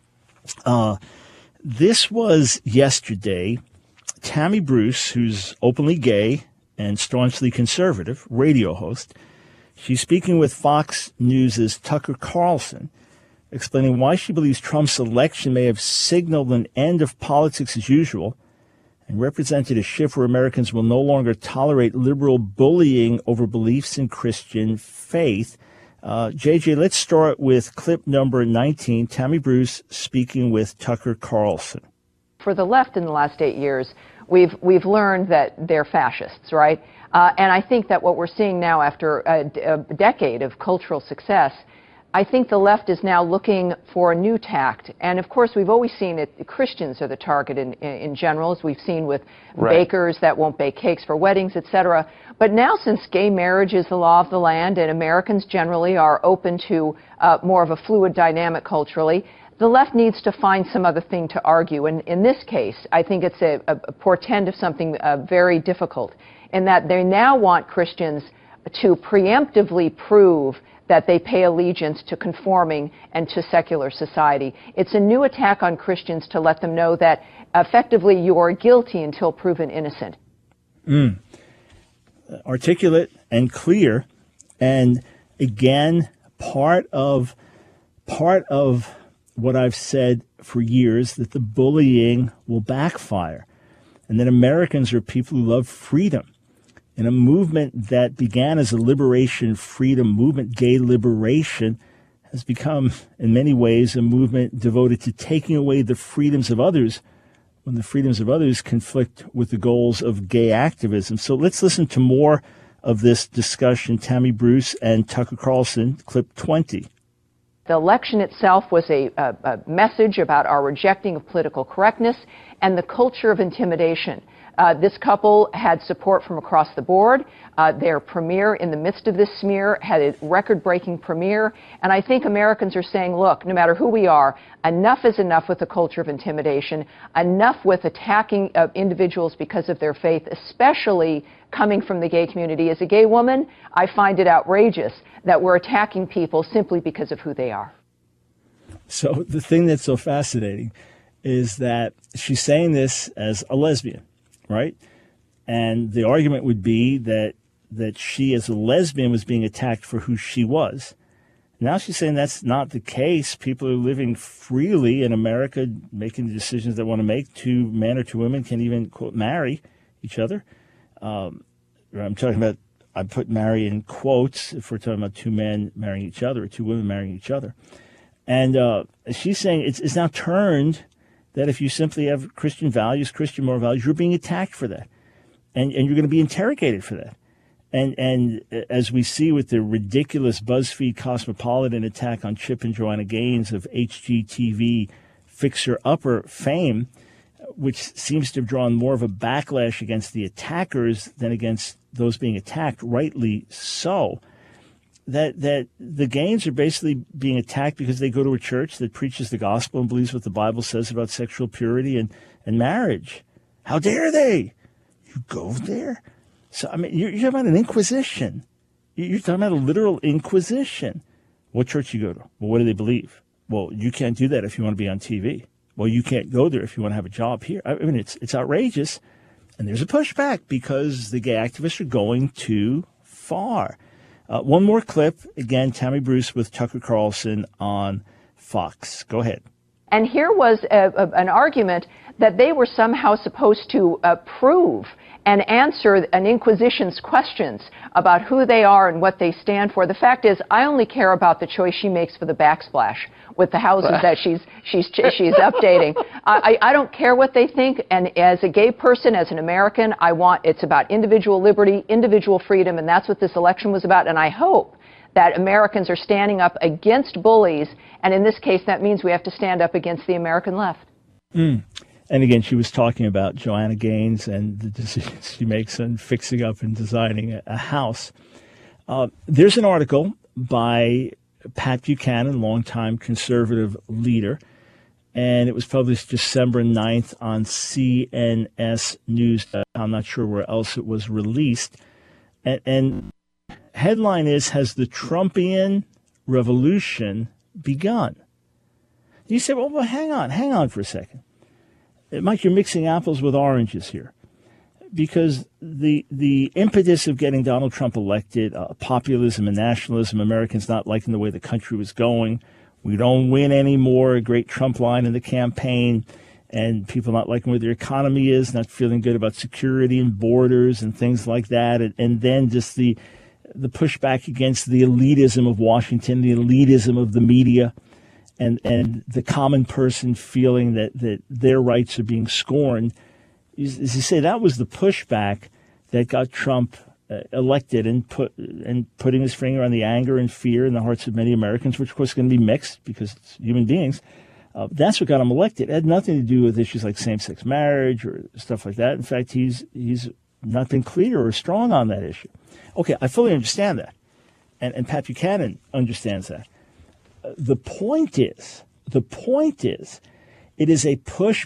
This was yesterday. Tammy Bruce, who's openly gay and staunchly conservative, radio host, she's speaking with Fox News' Tucker Carlson, explaining why she believes Trump's election may have signaled an end of politics as usual and represented a shift where Americans will no longer tolerate liberal bullying over beliefs in Christian faith. JJ, let's start with clip number 19, Tammy Bruce speaking with Tucker Carlson. For the left in the last 8 years, we've learned that they're fascists, right? And I think that what we're seeing now after a decade of cultural success, I think the left is now looking for a new tact. And of course, we've always seen it, Christians are the target in general, as we've seen with bakers that won't bake cakes for weddings, etc. But now, since gay marriage is the law of the land and Americans generally are open to more of a fluid dynamic culturally, the left needs to find some other thing to argue. And in this case, I think it's a portend of something very difficult, in that they now want Christians to preemptively prove that they pay allegiance to conforming and to secular society. It's a new attack on Christians to let them know that effectively you are guilty until proven innocent. Articulate and clear, and again, part of what I've said for years, that the bullying will backfire, and that Americans are people who love freedom. In a movement that began as a liberation freedom movement, gay liberation has become, in many ways, a movement devoted to taking away the freedoms of others when the freedoms of others conflict with the goals of gay activism. So let's listen to more of this discussion. Tammy Bruce and Tucker Carlson, clip 20. The election itself was a message about our rejecting of political correctness and the culture of intimidation. This couple had support from across the board. Their premiere in the midst of this smear had a record-breaking premiere. And I think Americans are saying, look, no matter who we are, enough is enough with the culture of intimidation, enough with attacking individuals because of their faith, especially coming from the gay community. As a gay woman, I find it outrageous that we're attacking people simply because of who they are. So the thing that's so fascinating is that she's saying this as a lesbian, right? And the argument would be that she as a lesbian was being attacked for who she was. Now she's saying that's not the case. People are living freely in America, making the decisions they want to make. Two men or two women can even, quote, marry each other. I'm talking about, I put marry in quotes if we're talking about two men marrying each other or two women marrying each other. And she's saying it's now turned that if you simply have Christian values, Christian moral values, you're being attacked for that. And you're going to be interrogated for that. And as we see with the ridiculous BuzzFeed Cosmopolitan attack on Chip and Joanna Gaines of HGTV fixer-upper fame, which seems to have drawn more of a backlash against the attackers than against those being attacked, rightly so, that the Gaines are basically being attacked because they go to a church that preaches the gospel and believes what the Bible says about sexual purity and marriage. How dare they? You go there? So, I mean, you're talking about an inquisition. You're talking about a literal inquisition. What church you go to? Well, what do they believe? Well, you can't do that if you want to be on TV. Well, you can't go there if you want to have a job here. I mean, it's outrageous. And there's a pushback because the gay activists are going too far. One more clip. Again, Tammy Bruce with Tucker Carlson on Fox. Go ahead. And here was an argument that they were somehow supposed to prove and answer an Inquisition's questions about who they are and what they stand for. The fact is, I only care about the choice she makes for the backsplash with the houses that she's updating. I don't care what they think. And as a gay person, as an American, it's about individual liberty, individual freedom, and that's what this election was about. And I hope that Americans are standing up against bullies, and in this case, that means we have to stand up against the American left. And again, she was talking about Joanna Gaines and the decisions she makes on fixing up and designing a house. There's an article by Pat Buchanan, longtime conservative leader, and it was published December 9th on CNS News. I'm not sure where else it was released. And headline is, has the Trumpian revolution begun? You say, well, hang on for a second. Mike, you're mixing apples with oranges here, because the impetus of getting Donald Trump elected, populism and nationalism, Americans not liking the way the country was going, we don't win anymore, a great Trump line in the campaign, and people not liking where their economy is, not feeling good about security and borders and things like that, and then just the pushback against the elitism of Washington, the elitism of the media, and the common person feeling that their rights are being scorned. As you say, that was the pushback that got Trump elected and putting his finger on the anger and fear in the hearts of many Americans, which of course is going to be mixed because it's human beings. That's what got him elected. It had nothing to do with issues like same-sex marriage or stuff like that. In fact, he's not been clear or strong on that issue. Okay, I fully understand that, and Pat Buchanan understands that. The point is, it is a push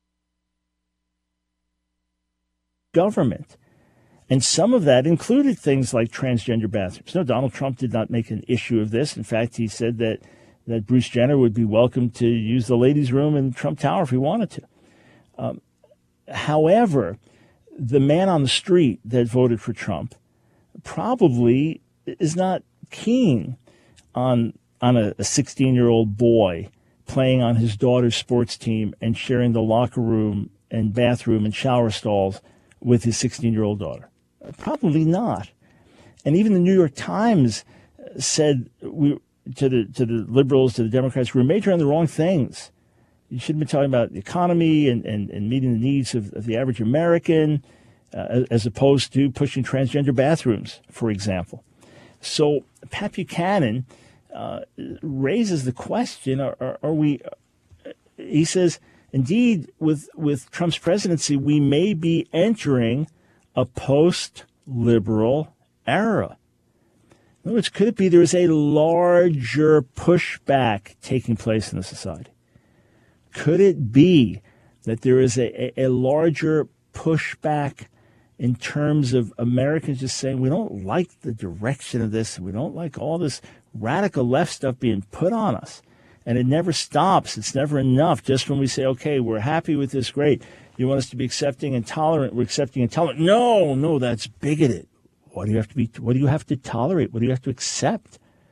government. And some of that included things like transgender bathrooms. No, Donald Trump did not make an issue of this. In fact, he said that Bruce Jenner would be welcome to use the ladies' room in Trump Tower if he wanted to. However, the man on the street that voted for Trump probably is not keen on a 16-year-old boy playing on his daughter's sports team and sharing the locker room and bathroom and shower stalls with his 16-year-old daughter. Probably not. And even the New York Times said to the liberals, to the Democrats, we're majoring on the wrong things. You should have been talking about the economy and meeting the needs of the average American, as opposed to pushing transgender bathrooms, for example. So Pat Buchanan raises the question, are we, he says, indeed, with Trump's presidency, we may be entering a post-liberal era. In other words, could it be there is a larger pushback taking place in the society? Could it be that there is a larger pushback in terms of Americans just saying, we don't like the direction of this, we don't like all this radical left stuff being put on us? And it never stops. It's never enough. Just when we say, okay, we're happy with this, great. You want us to be accepting and tolerant, we're accepting and tolerant. No, that's bigoted. What do you have to be? What do you have to tolerate? What do you have to accept?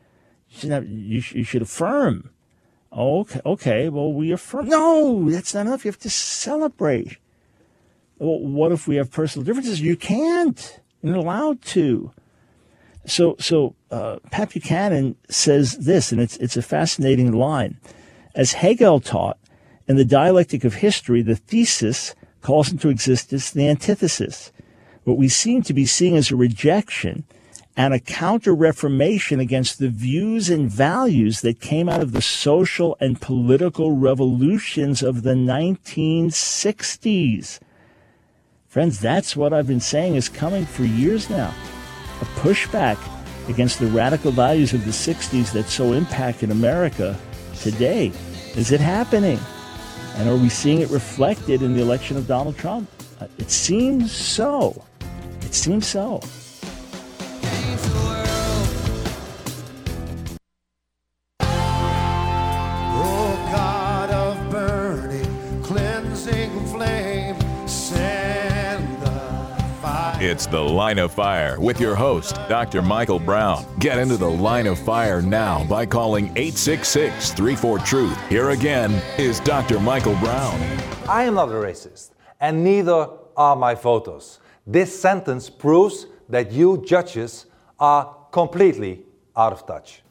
You should affirm. Okay, well, we affirm. No, that's not enough. You have to celebrate. Well, what if we have personal differences? You can't. You're not allowed to. So Pat Buchanan says this, and it's a fascinating line. As Hegel taught, in the dialectic of history, the thesis calls into existence the antithesis. What we seem to be seeing is a rejection and a counter-reformation against the views and values that came out of the social and political revolutions of the 1960s. Friends, that's what I've been saying is coming for years now. A pushback against the radical values of the 60s that so impacted America today. Is it happening? And are we seeing it reflected in the election of Donald Trump? It seems so. It seems so. It's The Line of Fire with your host, Dr. Michael Brown. Get into the Line of Fire now by calling 866-34-TRUTH. Here again is Dr. Michael Brown. I am not a racist, and neither are my photos. This sentence proves that you judges are completely out of touch.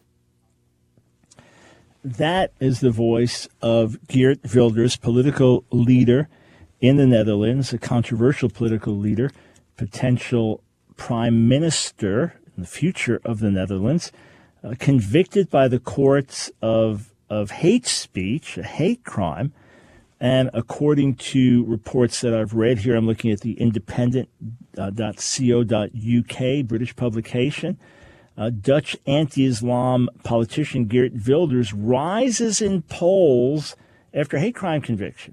That is the voice of Geert Wilders, political leader in the Netherlands, a controversial political leader, potential prime minister in the future of the Netherlands, convicted by the courts of hate speech, a hate crime. And according to reports that I've read here, I'm looking at the independent.co.uk, British publication, Dutch anti-Islam politician Geert Wilders rises in polls after hate crime conviction.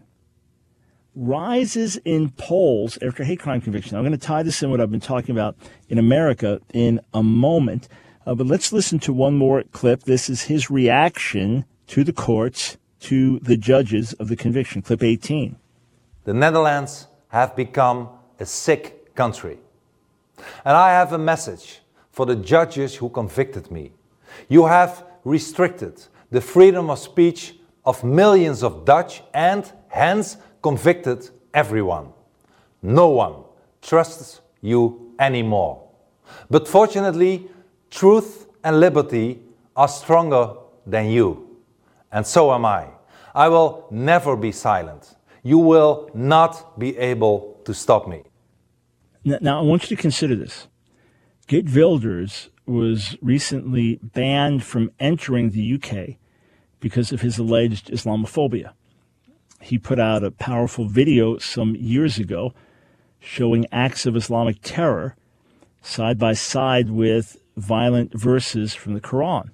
Rises in polls after hate crime conviction. I'm going to tie this in what I've been talking about in America in a moment. But let's listen to one more clip. This is his reaction to the courts, to the judges of the conviction. Clip 18. The Netherlands have become a sick country. And I have a message for the judges who convicted me. You have restricted the freedom of speech of millions of Dutch and hence convicted everyone. No one trusts you anymore. But fortunately, truth and liberty are stronger than you. And so am I. I will never be silent. You will not be able to stop me. Now I want you to consider this. Geert Wilders was recently banned from entering the UK because of his alleged Islamophobia. He put out a powerful video some years ago showing acts of Islamic terror side by side with violent verses from the Quran.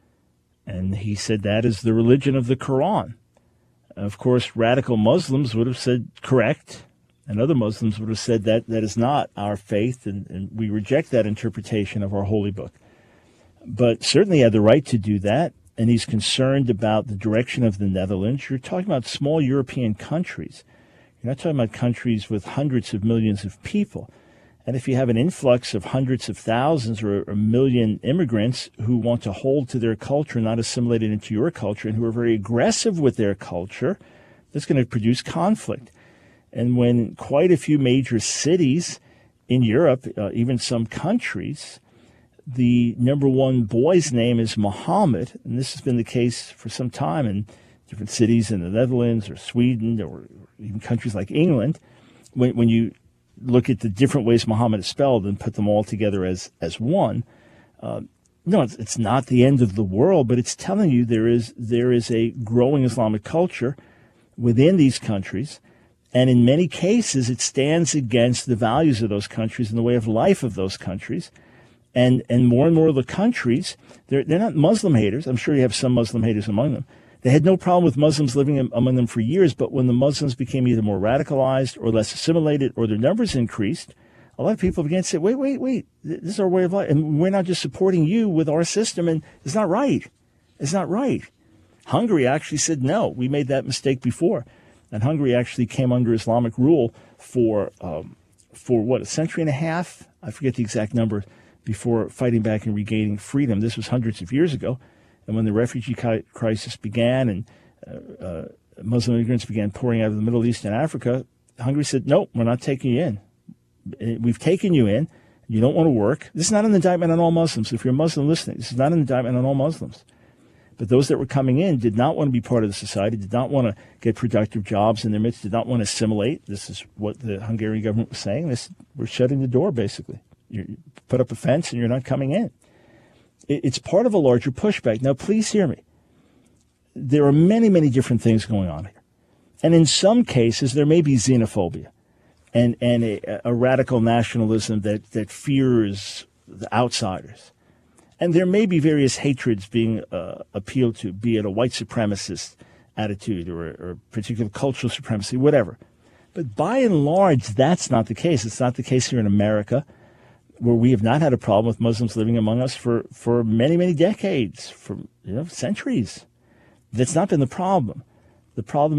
And he said that is the religion of the Quran. Of course, radical Muslims would have said correct, and other Muslims would have said that is not our faith, and we reject that interpretation of our holy book. But certainly he had the right to do that. And he's concerned about the direction of the Netherlands. You're talking about small European countries. You're not talking about countries with hundreds of millions of people. And if you have an influx of hundreds of thousands or a million immigrants who want to hold to their culture, not assimilate it into your culture, and who are very aggressive with their culture, that's going to produce conflict. And when quite a few major cities in Europe, even some countries, the number one boy's name is Muhammad, and this has been the case for some time in different cities in the Netherlands or Sweden or even countries like England. When you look at the different ways Muhammad is spelled and put them all together as one, it's not the end of the world, but it's telling you there is a growing Islamic culture within these countries, and in many cases it stands against the values of those countries and the way of life of those countries. And more of the countries, they're not Muslim haters. I'm sure you have some Muslim haters among them. They had no problem with Muslims living among them for years, but when the Muslims became either more radicalized or less assimilated or their numbers increased, a lot of people began to say, wait, this is our way of life, and we're not just supporting you with our system, and it's not right. It's not right. Hungary actually said, no, we made that mistake before. And Hungary actually came under Islamic rule for a century and a half? I forget the exact number, before fighting back and regaining freedom. This was hundreds of years ago. And when the refugee crisis began and Muslim immigrants began pouring out of the Middle East and Africa, Hungary said, no, we're not taking you in. We've taken you in. You don't want to work. This is not an indictment on all Muslims. If you're a Muslim listening, this is not an indictment on all Muslims. But those that were coming in did not want to be part of the society, did not want to get productive jobs in their midst, did not want to assimilate. This is what the Hungarian government was saying. We're shutting the door, basically. You put up a fence and you're not coming in. It's part of a larger pushback. Now, please hear me. There are many, many different things going on here. And in some cases, there may be xenophobia and a radical nationalism that fears the outsiders. And there may be various hatreds being appealed to, be it a white supremacist attitude or a particular cultural supremacy, whatever. But by and large, that's not the case. It's not the case here in America, where we have not had a problem with Muslims living among us for many, many decades, for centuries. That's not been the problem. The problem